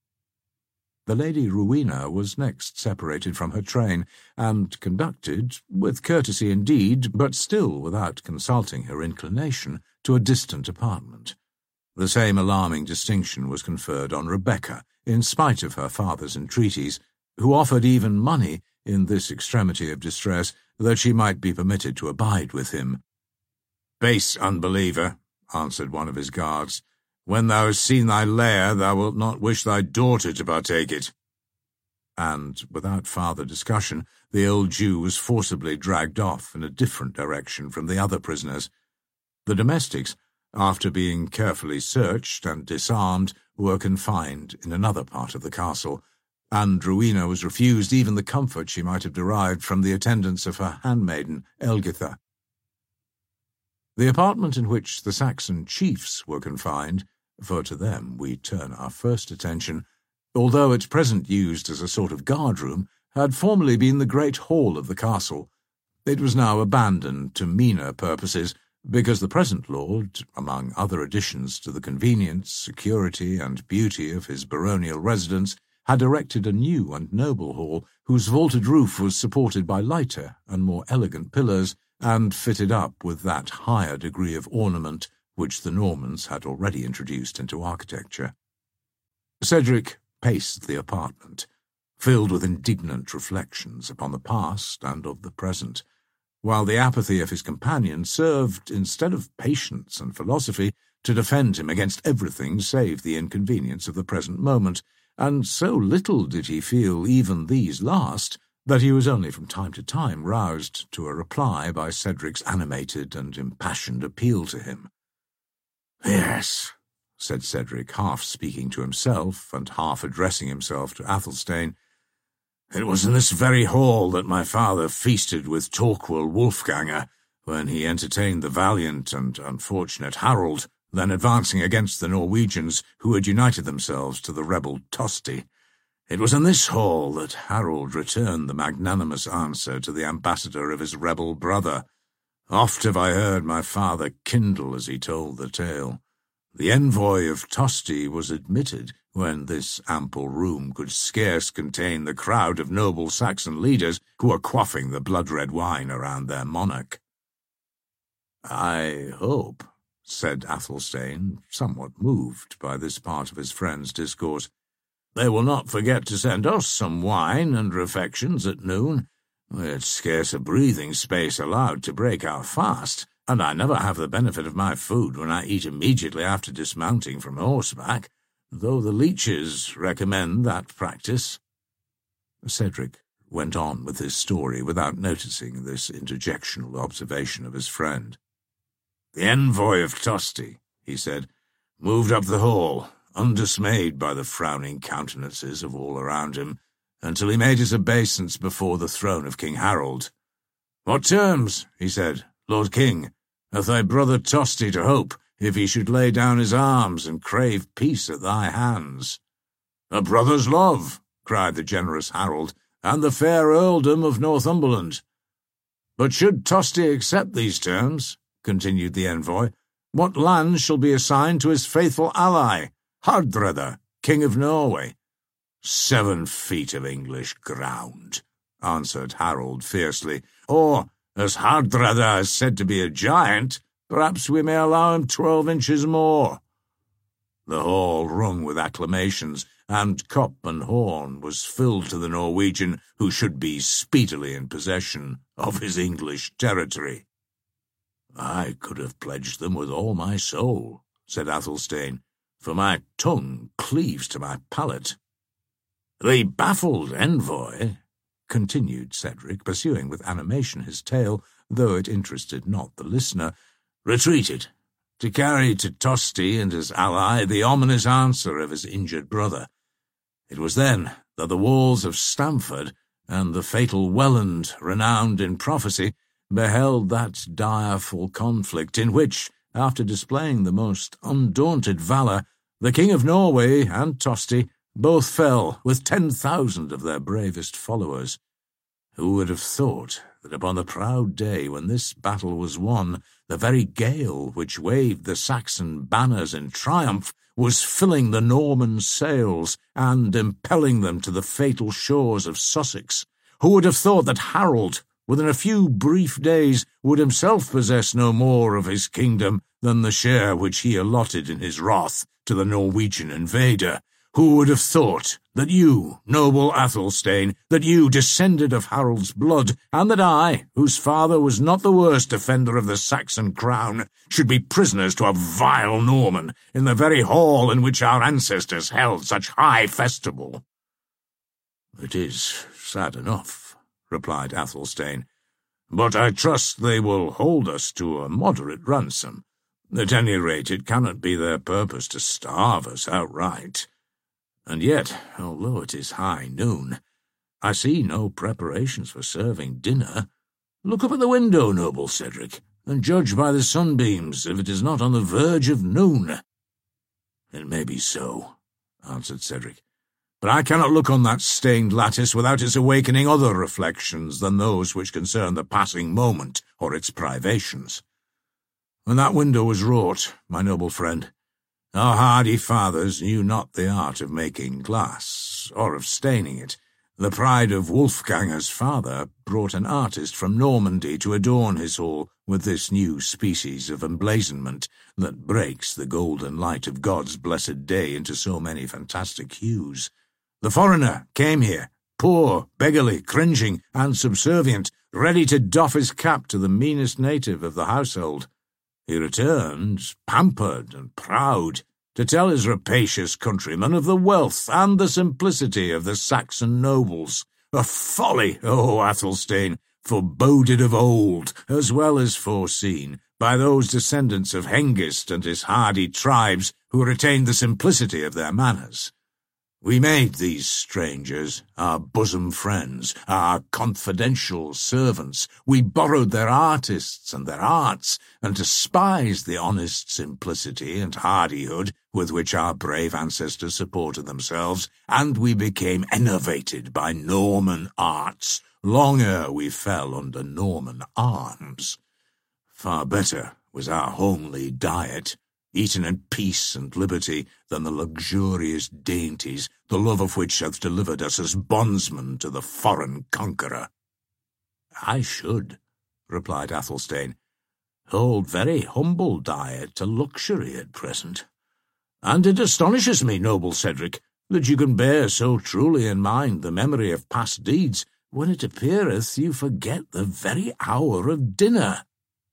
The Lady Rowena was next separated from her train, and conducted, with courtesy indeed, but still without consulting her inclination, to a distant apartment. The same alarming distinction was conferred on Rebecca, in spite of her father's entreaties, who offered even money, in this extremity of distress, that she might be permitted to abide with him. "Base unbeliever," answered one of his guards, "when thou hast seen thy lair, thou wilt not wish thy daughter to partake it." And, without farther discussion, the old Jew was forcibly dragged off in a different direction from the other prisoners. The domestics, after being carefully searched and disarmed, were confined in another part of the castle, and Rowena was refused even the comfort she might have derived from the attendance of her handmaiden, Elgitha. The apartment in which the Saxon chiefs were confined, for to them we turn our first attention, although at present used as a sort of guard-room, had formerly been the great hall of the castle. It was now abandoned to meaner purposes, because the present lord, among other additions to the convenience, security, and beauty of his baronial residence, had erected a new and noble hall, whose vaulted roof was supported by lighter and more elegant pillars, and fitted up with that higher degree of ornament which the Normans had already introduced into architecture. Cedric paced the apartment, filled with indignant reflections upon the past and of the present, while the apathy of his companion served, instead of patience and philosophy, to defend him against everything save the inconvenience of the present moment, and so little did he feel even these last, that he was only from time to time roused to a reply by Cedric's animated and impassioned appeal to him. "Yes," said Cedric, half speaking to himself and half addressing himself to Athelstane, "it was in this very hall that my father feasted with Torquil Wolfganger when he entertained the valiant and unfortunate Harold, then advancing against the Norwegians who had united themselves to the rebel Tosti. It was in this hall that Harold returned the magnanimous answer to the ambassador of his rebel brother. Oft have I heard my father kindle as he told the tale. The envoy of Tosti was admitted when this ample room could scarce contain the crowd of noble Saxon leaders who were quaffing the blood-red wine around their monarch." "I hope," said Athelstane, somewhat moved by this part of his friend's discourse, "they will not forget to send us some wine and refections at noon. It's scarce a breathing space allowed to break our fast, and I never have the benefit of my food when I eat immediately after dismounting from horseback, though the leeches recommend that practice." Cedric went on with his story without noticing this interjectional observation of his friend. "The envoy of Tosti," he said, "moved up the hall, undismayed by the frowning countenances of all around him, until he made his obeisance before the throne of King Harold. 'What terms,' he said, 'Lord King, hath thy brother Tosti to hope, if he should lay down his arms and crave peace at thy hands?' 'A brother's love,' cried the generous Harold, 'and the fair earldom of Northumberland.' 'But should Tosti accept these terms,' continued the envoy, 'what lands shall be assigned to his faithful ally, Hardredda, King of Norway?' 7 feet of English ground,' answered Harold fiercely, 'or, as Hardredda is said to be a giant, perhaps we may allow him 12 inches more.' The hall rung with acclamations, and cup and horn was filled to the Norwegian who should be speedily in possession of his English territory. "I could have pledged them with all my soul," said Athelstane, "for my tongue cleaves to my palate." "The baffled envoy," continued Cedric, pursuing with animation his tale, though it interested not the listener, retreated, to carry to Tosti and his ally the ominous answer of his injured brother. It was then that the walls of Stamford and the fatal Welland, renowned in prophecy, beheld that direful conflict in which, after displaying the most undaunted valour, the King of Norway and Tosti both fell with 10,000 of their bravest followers. Who would have thought that upon the proud day when this battle was won, the very gale which waved the Saxon banners in triumph was filling the Norman sails and impelling them to the fatal shores of Sussex? Who would have thought that Harold, within a few brief days, would himself possess no more of his kingdom than the share which he allotted in his wrath to the Norwegian invader? Who would have thought that you, noble Athelstane, that you, descended of Harold's blood, and that I, whose father was not the worst defender of the Saxon crown, should be prisoners to a vile Norman in the very hall in which our ancestors held such high festival? It is sad enough, replied Athelstane, but I trust they will hold us to a moderate ransom. At any rate, it cannot be their purpose to starve us outright. And yet, although it is high noon, I see no preparations for serving dinner. Look up at the window, noble Cedric, and judge by the sunbeams if it is not on the verge of noon. It may be so, answered Cedric, but I cannot look on that stained lattice without its awakening other reflections than those which concern the passing moment or its privations. When that window was wrought, my noble friend, our hardy fathers knew not the art of making glass, or of staining it. The pride of Wolfganger's father brought an artist from Normandy to adorn his hall with this new species of emblazonment that breaks the golden light of God's blessed day into so many fantastic hues. The foreigner came here, poor, beggarly, cringing, and subservient, ready to doff his cap to the meanest native of the household. He returned, pampered and proud, to tell his rapacious countrymen of the wealth and the simplicity of the Saxon nobles. A folly, O Athelstane, foreboded of old, as well as foreseen, by those descendants of Hengist and his hardy tribes who retained the simplicity of their manners. We made these strangers our bosom friends, our confidential servants. We borrowed their artists and their arts, and despised the honest simplicity and hardihood with which our brave ancestors supported themselves, and we became enervated by Norman arts, long ere we fell under Norman arms. Far better was our homely diet, eaten in peace and liberty, than the luxurious dainties, the love of which hath delivered us as bondsmen to the foreign conqueror. I should, replied Athelstane, hold very humble diet to luxury at present. And it astonishes me, noble Cedric, that you can bear so truly in mind the memory of past deeds, when it appeareth you forget the very hour of dinner.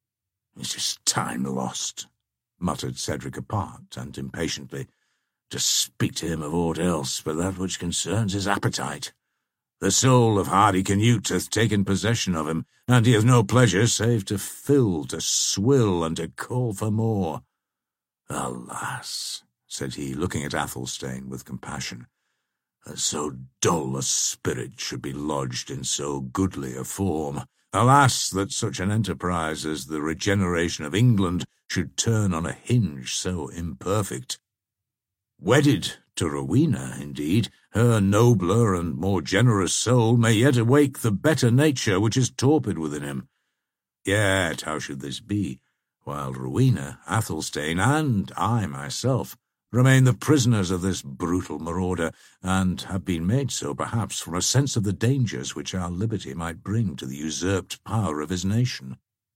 It is time lost, muttered Cedric apart and impatiently, to speak to him of aught else but that which concerns his appetite. The soul of hardy Canute hath taken possession of him, and he hath no pleasure save to fill, to swill, and to call for more. Alas, said he, looking at Athelstane with compassion, that so dull a spirit should be lodged in so goodly a form. Alas, that such an enterprise as the regeneration of England should turn on a hinge so imperfect. Wedded to Rowena, indeed, her nobler and more generous soul may yet awake the better nature which is torpid within him. Yet how should this be, while Rowena, Athelstane, and I myself remain the prisoners of this brutal marauder, and have been made so, perhaps, from a sense of the dangers which our liberty might bring to the usurped power of his nation?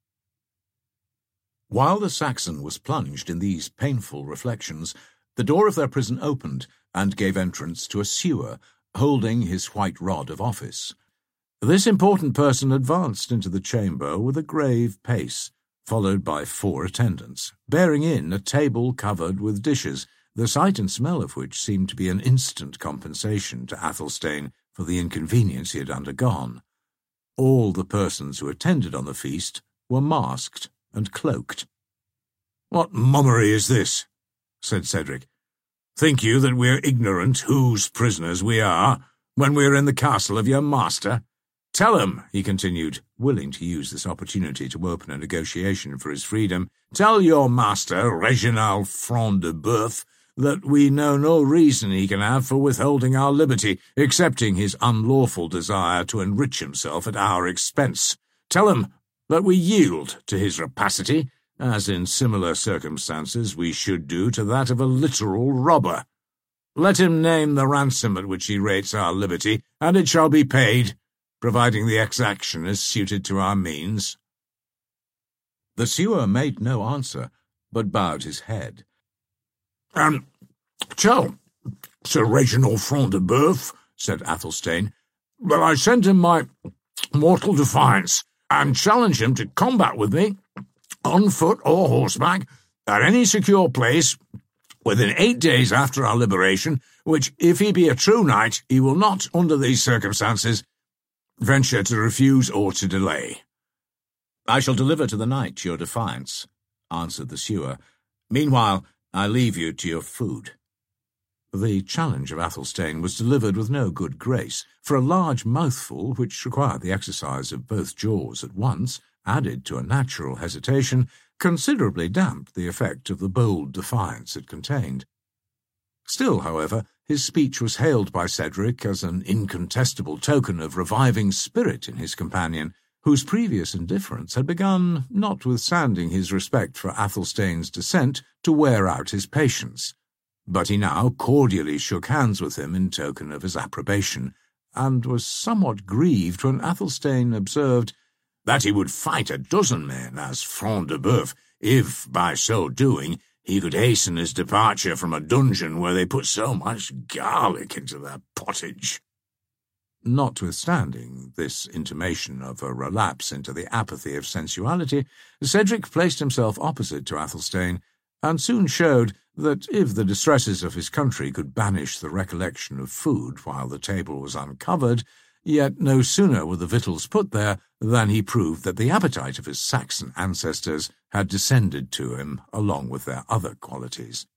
While the Saxon was plunged in these painful reflections, the door of their prison opened, and gave entrance to a sewer, holding his white rod of office. This important person advanced into the chamber with a grave pace, followed by 4 attendants, bearing in a table covered with dishes, the sight and smell of which seemed to be an instant compensation to Athelstane for the inconvenience he had undergone. All the persons who attended on the feast were masked and cloaked. "What mummery is this?" said Cedric. "Think you that we are ignorant whose prisoners we are when we are in the castle of your master? Tell him," he continued, willing to use this opportunity to open a negotiation for his freedom, "tell your master, Reginald Front de Bœuf, that we know no reason he can have for withholding our liberty, excepting his unlawful desire to enrich himself at our expense. Tell him that we yield to his rapacity, as in similar circumstances we should do to that of a literal robber. Let him name the ransom at which he rates our liberty, and it shall be paid, providing the exaction is suited to our means." The Sieur made no answer, but bowed his head. "And tell Sir Reginald Front de Bœuf," said Athelstane, "that I send him my mortal defiance, and challenge him to combat with me, on foot or horseback, at any secure place, within 8 days after our liberation, which, if he be a true knight, he will not, under these circumstances, venture to refuse or to delay." "I shall deliver to the knight your defiance," answered the Sieur. "Meanwhile, I leave you to your food." The challenge of Athelstane was delivered with no good grace, for a large mouthful, which required the exercise of both jaws at once, added to a natural hesitation, considerably damped the effect of the bold defiance it contained. Still, however, his speech was hailed by Cedric as an incontestable token of reviving spirit in his companion, whose previous indifference had begun, notwithstanding his respect for Athelstane's descent, to wear out his patience. But he now cordially shook hands with him in token of his approbation, and was somewhat grieved when Athelstane observed that he would fight a dozen men as Front de Bœuf, if, by so doing, he could hasten his departure from a dungeon where they put so much garlic into their pottage. Notwithstanding this intimation of a relapse into the apathy of sensuality, Cedric placed himself opposite to Athelstane, and soon showed that if the distresses of his country could banish the recollection of food while the table was uncovered, yet no sooner were the victuals put there than he proved that the appetite of his Saxon ancestors had descended to him along with their other qualities.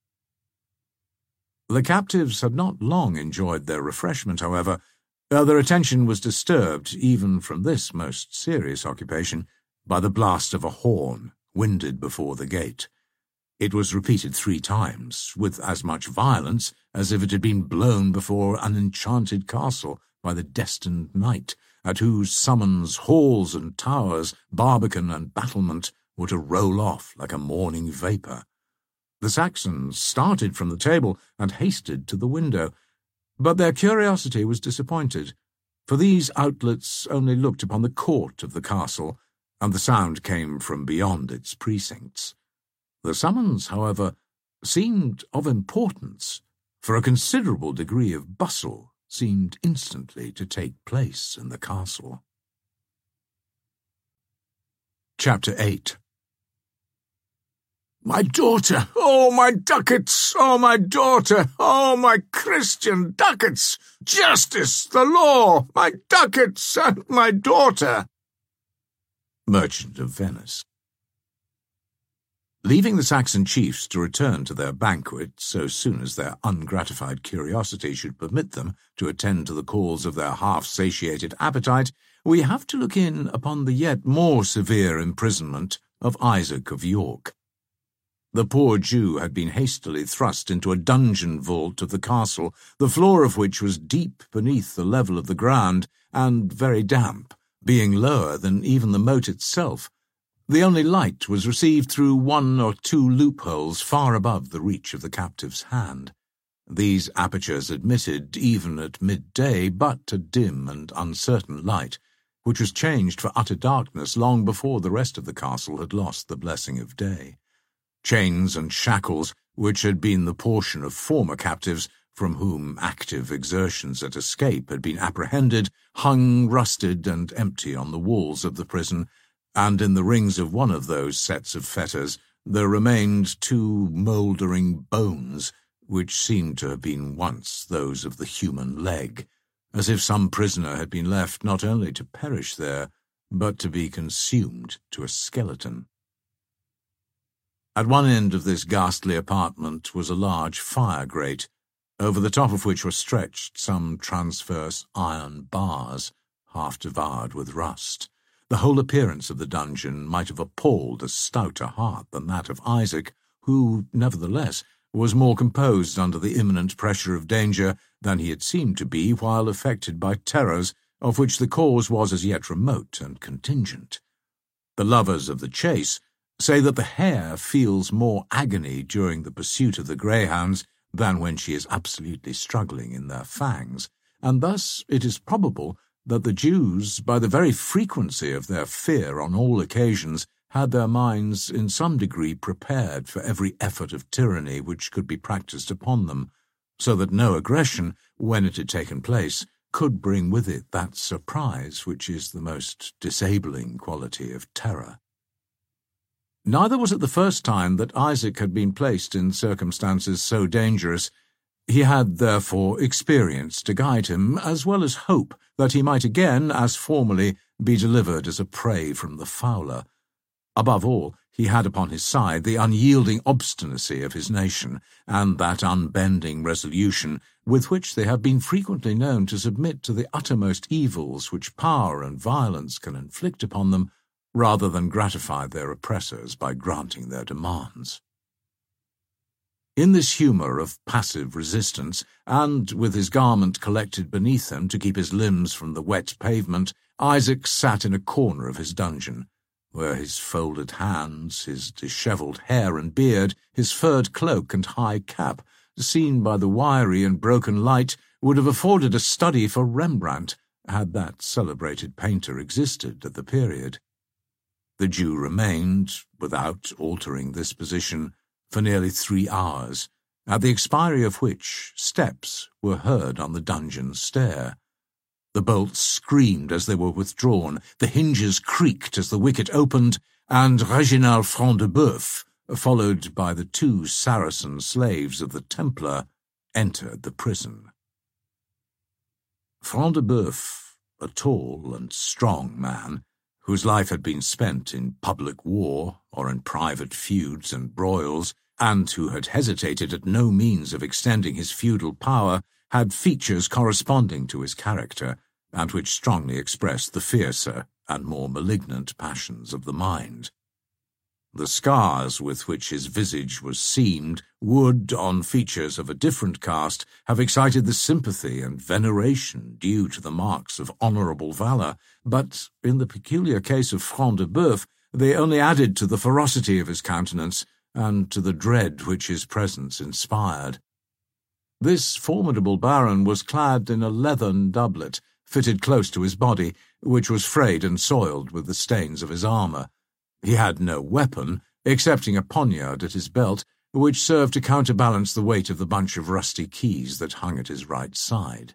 The captives had not long enjoyed their refreshment, however. Their attention was disturbed, even from this most serious occupation, by the blast of a horn winded before the gate. It was repeated 3 times, with as much violence as if it had been blown before an enchanted castle by the destined knight, at whose summons halls and towers, barbican and battlement were to roll off like a morning vapour. The Saxons started from the table and hasted to the window, but their curiosity was disappointed, for these outlets only looked upon the court of the castle, and the sound came from beyond its precincts. The summons, however, seemed of importance, for a considerable degree of bustle seemed instantly to take place in the castle. Chapter 8. "My daughter! Oh, my ducats! Oh, my daughter! Oh, my Christian ducats! Justice! The law! My ducats and my daughter!" Merchant of Venice. Leaving the Saxon chiefs to return to their banquet so soon as their ungratified curiosity should permit them to attend to the calls of their half-satiated appetite, we have to look in upon the yet more severe imprisonment of Isaac of York. The poor Jew had been hastily thrust into a dungeon vault of the castle, the floor of which was deep beneath the level of the ground and very damp, being lower than even the moat itself. The only light was received through 1 or 2 loopholes far above the reach of the captive's hand. These apertures admitted, even at midday, but a dim and uncertain light, which was changed for utter darkness long before the rest of the castle had lost the blessing of day. Chains and shackles, which had been the portion of former captives, from whom active exertions at escape had been apprehended, hung rusted and empty on the walls of the prison, and in the rings of one of those sets of fetters there remained 2 mouldering bones, which seemed to have been once those of the human leg. as if some prisoner had been left not only to perish there, but to be consumed to a skeleton. At one end of this ghastly apartment was a large fire grate, over the top of which were stretched some transverse iron bars, half devoured with rust. The whole appearance of the dungeon might have appalled a stouter heart than that of Isaac, who, nevertheless, was more composed under the imminent pressure of danger than he had seemed to be while affected by terrors of which the cause was as yet remote and contingent. The lovers of the chase say that the hare feels more agony during the pursuit of the greyhounds than when she is absolutely struggling in their fangs, and thus it is probable that the Jews, by the very frequency of their fear on all occasions, had their minds in some degree prepared for every effort of tyranny which could be practised upon them, so that no aggression, when it had taken place, could bring with it that surprise which is the most disabling quality of terror. Neither was it the first time that Isaac had been placed in circumstances so dangerous. He had, therefore, experience to guide him, as well as hope that he might again, as formerly, be delivered as a prey from the fowler. Above all, he had upon his side the unyielding obstinacy of his nation, and that unbending resolution with which they have been frequently known to submit to the uttermost evils which power and violence can inflict upon them, rather than gratify their oppressors by granting their demands. In this humour of passive resistance, and with his garment collected beneath him to keep his limbs from the wet pavement, Isaac sat in a corner of his dungeon, where his folded hands, his dishevelled hair and beard, his furred cloak and high cap, seen by the wiry and broken light, would have afforded a study for Rembrandt, had that celebrated painter existed at the period. The Jew remained, without altering this position, for nearly 3 hours, at the expiry of which steps were heard on the dungeon stair. The bolts screamed as they were withdrawn, the hinges creaked as the wicket opened, and Reginald Front-de-Bœuf, followed by the 2 Saracen slaves of the Templar, entered the prison. Front-de-Bœuf, a tall and strong man, whose life had been spent in public war or in private feuds and broils, and who had hesitated at no means of extending his feudal power, had features corresponding to his character, and which strongly expressed the fiercer and more malignant passions of the mind. The scars with which his visage was seamed would, on features of a different cast, have excited the sympathy and veneration due to the marks of honourable valour, but, in the peculiar case of Front-de-Bœuf, they only added to the ferocity of his countenance and to the dread which his presence inspired. This formidable baron was clad in a leathern doublet, fitted close to his body, which was frayed and soiled with the stains of his armour. He had no weapon, excepting a poniard at his belt, which served to counterbalance the weight of the bunch of rusty keys that hung at his right side.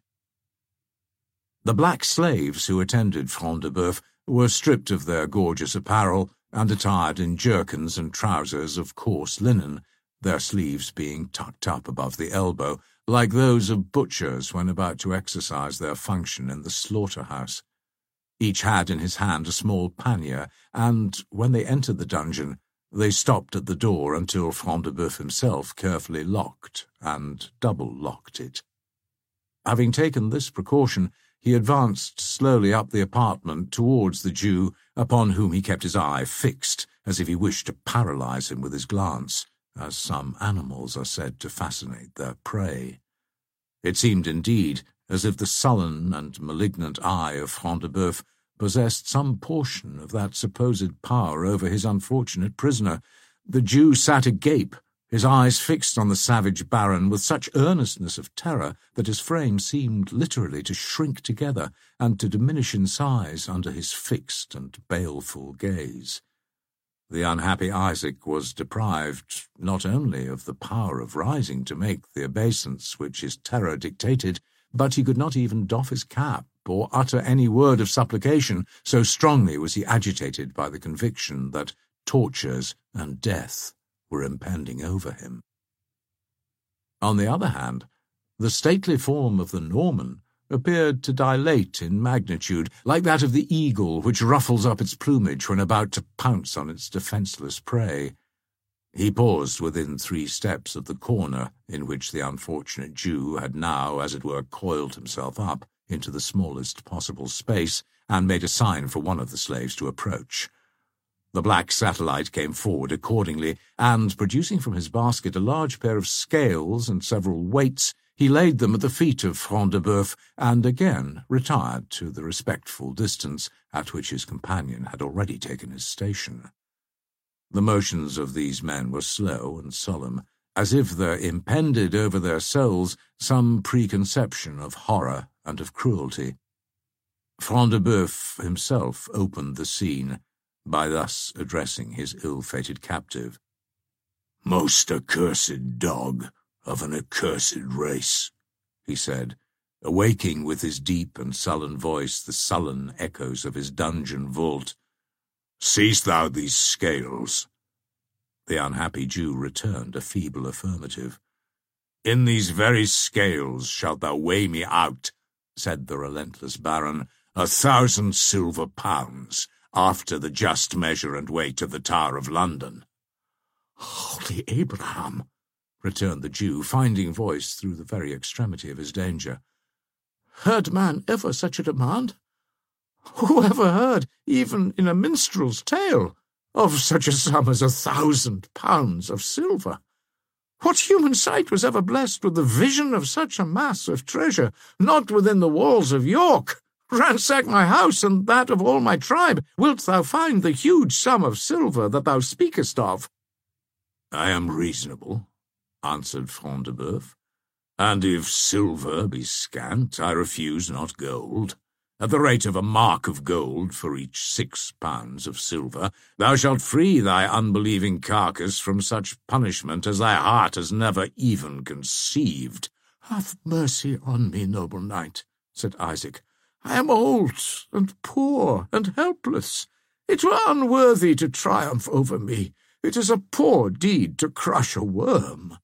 The black slaves who attended Front-de-Bœuf were stripped of their gorgeous apparel and attired in jerkins and trousers of coarse linen, their sleeves being tucked up above the elbow, like those of butchers when about to exercise their function in the slaughter-house. Each had in his hand a small pannier, and, when they entered the dungeon, they stopped at the door until Front-de-Bœuf himself carefully locked and double-locked it. Having taken this precaution, he advanced slowly up the apartment towards the Jew, upon whom he kept his eye fixed, as if he wished to paralyze him with his glance, as some animals are said to fascinate their prey. It seemed, indeed, as if the sullen and malignant eye of Front-de-Bœuf possessed some portion of that supposed power over his unfortunate prisoner. The Jew sat agape, his eyes fixed on the savage baron with such earnestness of terror that his frame seemed literally to shrink together and to diminish in size under his fixed and baleful gaze. The unhappy Isaac was deprived not only of the power of rising to make the obeisance which his terror dictated, but he could not even doff his cap or utter any word of supplication, so strongly was he agitated by the conviction that tortures and death were impending over him. On the other hand, the stately form of the Norman appeared to dilate in magnitude, like that of the eagle which ruffles up its plumage when about to pounce on its defenceless prey. He paused within 3 steps of the corner in which the unfortunate Jew had now, as it were, coiled himself up into the smallest possible space, and made a sign for one of the slaves to approach. The black satellite came forward accordingly, and, producing from his basket a large pair of scales and several weights, he laid them at the feet of Front de Bœuf, and again retired to the respectful distance at which his companion had already taken his station. The motions of these men were slow and solemn, as if there impended over their souls some preconception of horror and of cruelty. Front de Bœuf himself opened the scene by thus addressing his ill-fated captive. "Most accursed dog of an accursed race," he said, awaking with his deep and sullen voice the sullen echoes of his dungeon vault. "Seest thou these scales?" The unhappy Jew returned a feeble affirmative. "In these very scales shalt thou weigh me out," said the relentless baron, 1,000 silver pounds, after the just measure and weight of the Tower of London. "Holy Abraham!" returned the Jew, finding voice through the very extremity of his danger. "Heard man ever such a demand? Who ever heard, even in a minstrel's tale, of such a sum as 1,000 pounds of silver? What human sight was ever blessed with the vision of such a mass of treasure, not within the walls of York? Ransack my house and that of all my tribe, wilt thou find the huge sum of silver that thou speakest of." "I am reasonable," answered Front de Bœuf, "and if silver be scant, I refuse not gold. At the rate of a mark of gold for each 6 pounds of silver, thou shalt free thy unbelieving carcass from such punishment as thy heart has never even conceived." "Have mercy on me, noble knight," said Isaac. "I am old and poor and helpless. It were unworthy to triumph over me. It is a poor deed to crush a worm."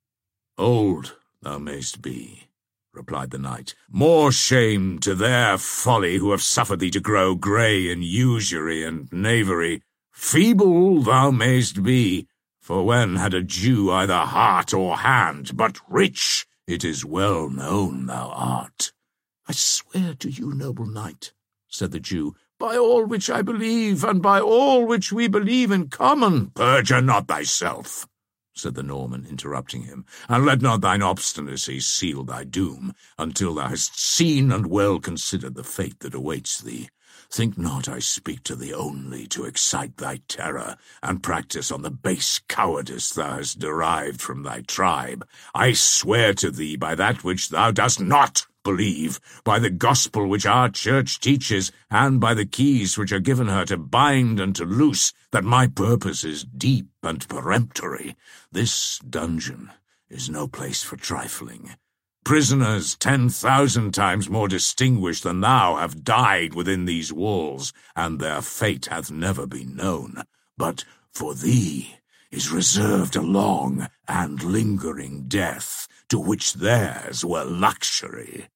"Old thou mayst be," replied the knight. "More shame to their folly who have suffered thee to grow grey in usury and knavery. Feeble thou mayst be, for when had a Jew either heart or hand? But rich it is well known thou art." "I swear to you, noble knight," said the Jew, "by all which I believe, and by all which we believe in common—" "Perjure not thyself," said the Norman, interrupting him, "and let not thine obstinacy seal thy doom, until thou hast seen and well considered the fate that awaits thee. Think not I speak to thee only to excite thy terror, and practice on the base cowardice thou hast derived from thy tribe. I swear to thee by that which thou dost not believe, by the gospel which our church teaches, and by the keys which are given her to bind and to loose, that my purpose is deep and peremptory. This dungeon is no place for trifling. Prisoners 10,000 times more distinguished than thou have died within these walls, and their fate hath never been known. But for thee is reserved a long and lingering death, to which theirs were luxury."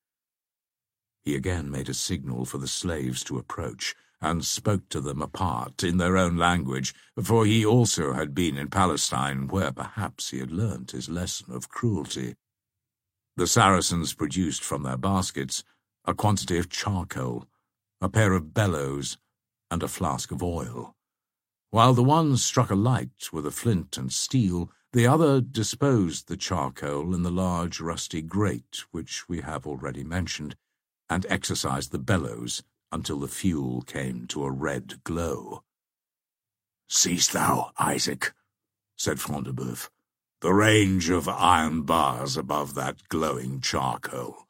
He again made a signal for the slaves to approach, and spoke to them apart in their own language, for he also had been in Palestine, where perhaps he had learnt his lesson of cruelty. The Saracens produced from their baskets a quantity of charcoal, a pair of bellows, and a flask of oil. While the one struck a light with a flint and steel, the other disposed the charcoal in the large rusty grate which we have already mentioned, and exercised the bellows until the fuel came to a red glow. "Seest thou, Isaac," said Front de Bœuf, "the range of iron bars above that glowing charcoal?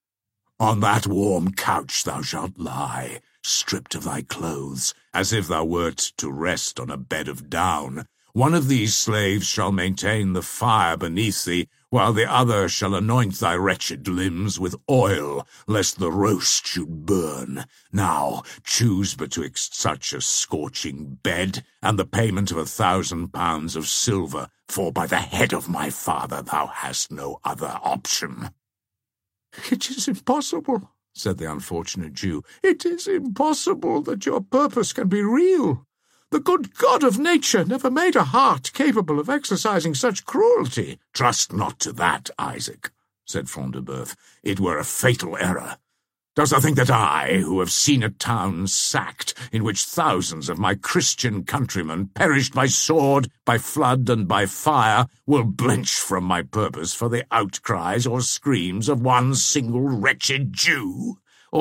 On that warm couch thou shalt lie, stripped of thy clothes, as if thou wert to rest on a bed of down. One of these slaves shall maintain the fire beneath thee, while the other shall anoint thy wretched limbs with oil, lest the roast should burn. Now choose betwixt such a scorching bed and the payment of 1,000 pounds of silver, for by the head of my father thou hast no other option." "It is impossible," said the unfortunate Jew. "It is impossible that your purpose can be real. The good God of nature never made a heart capable of exercising such cruelty." "Trust not to that, Isaac," said Front de Bœuf. "It were a fatal error. Dost thou think that I, who have seen a town sacked, in which thousands of my Christian countrymen perished by sword, by flood, and by fire, will blench from my purpose for the outcries or screams of one single wretched Jew?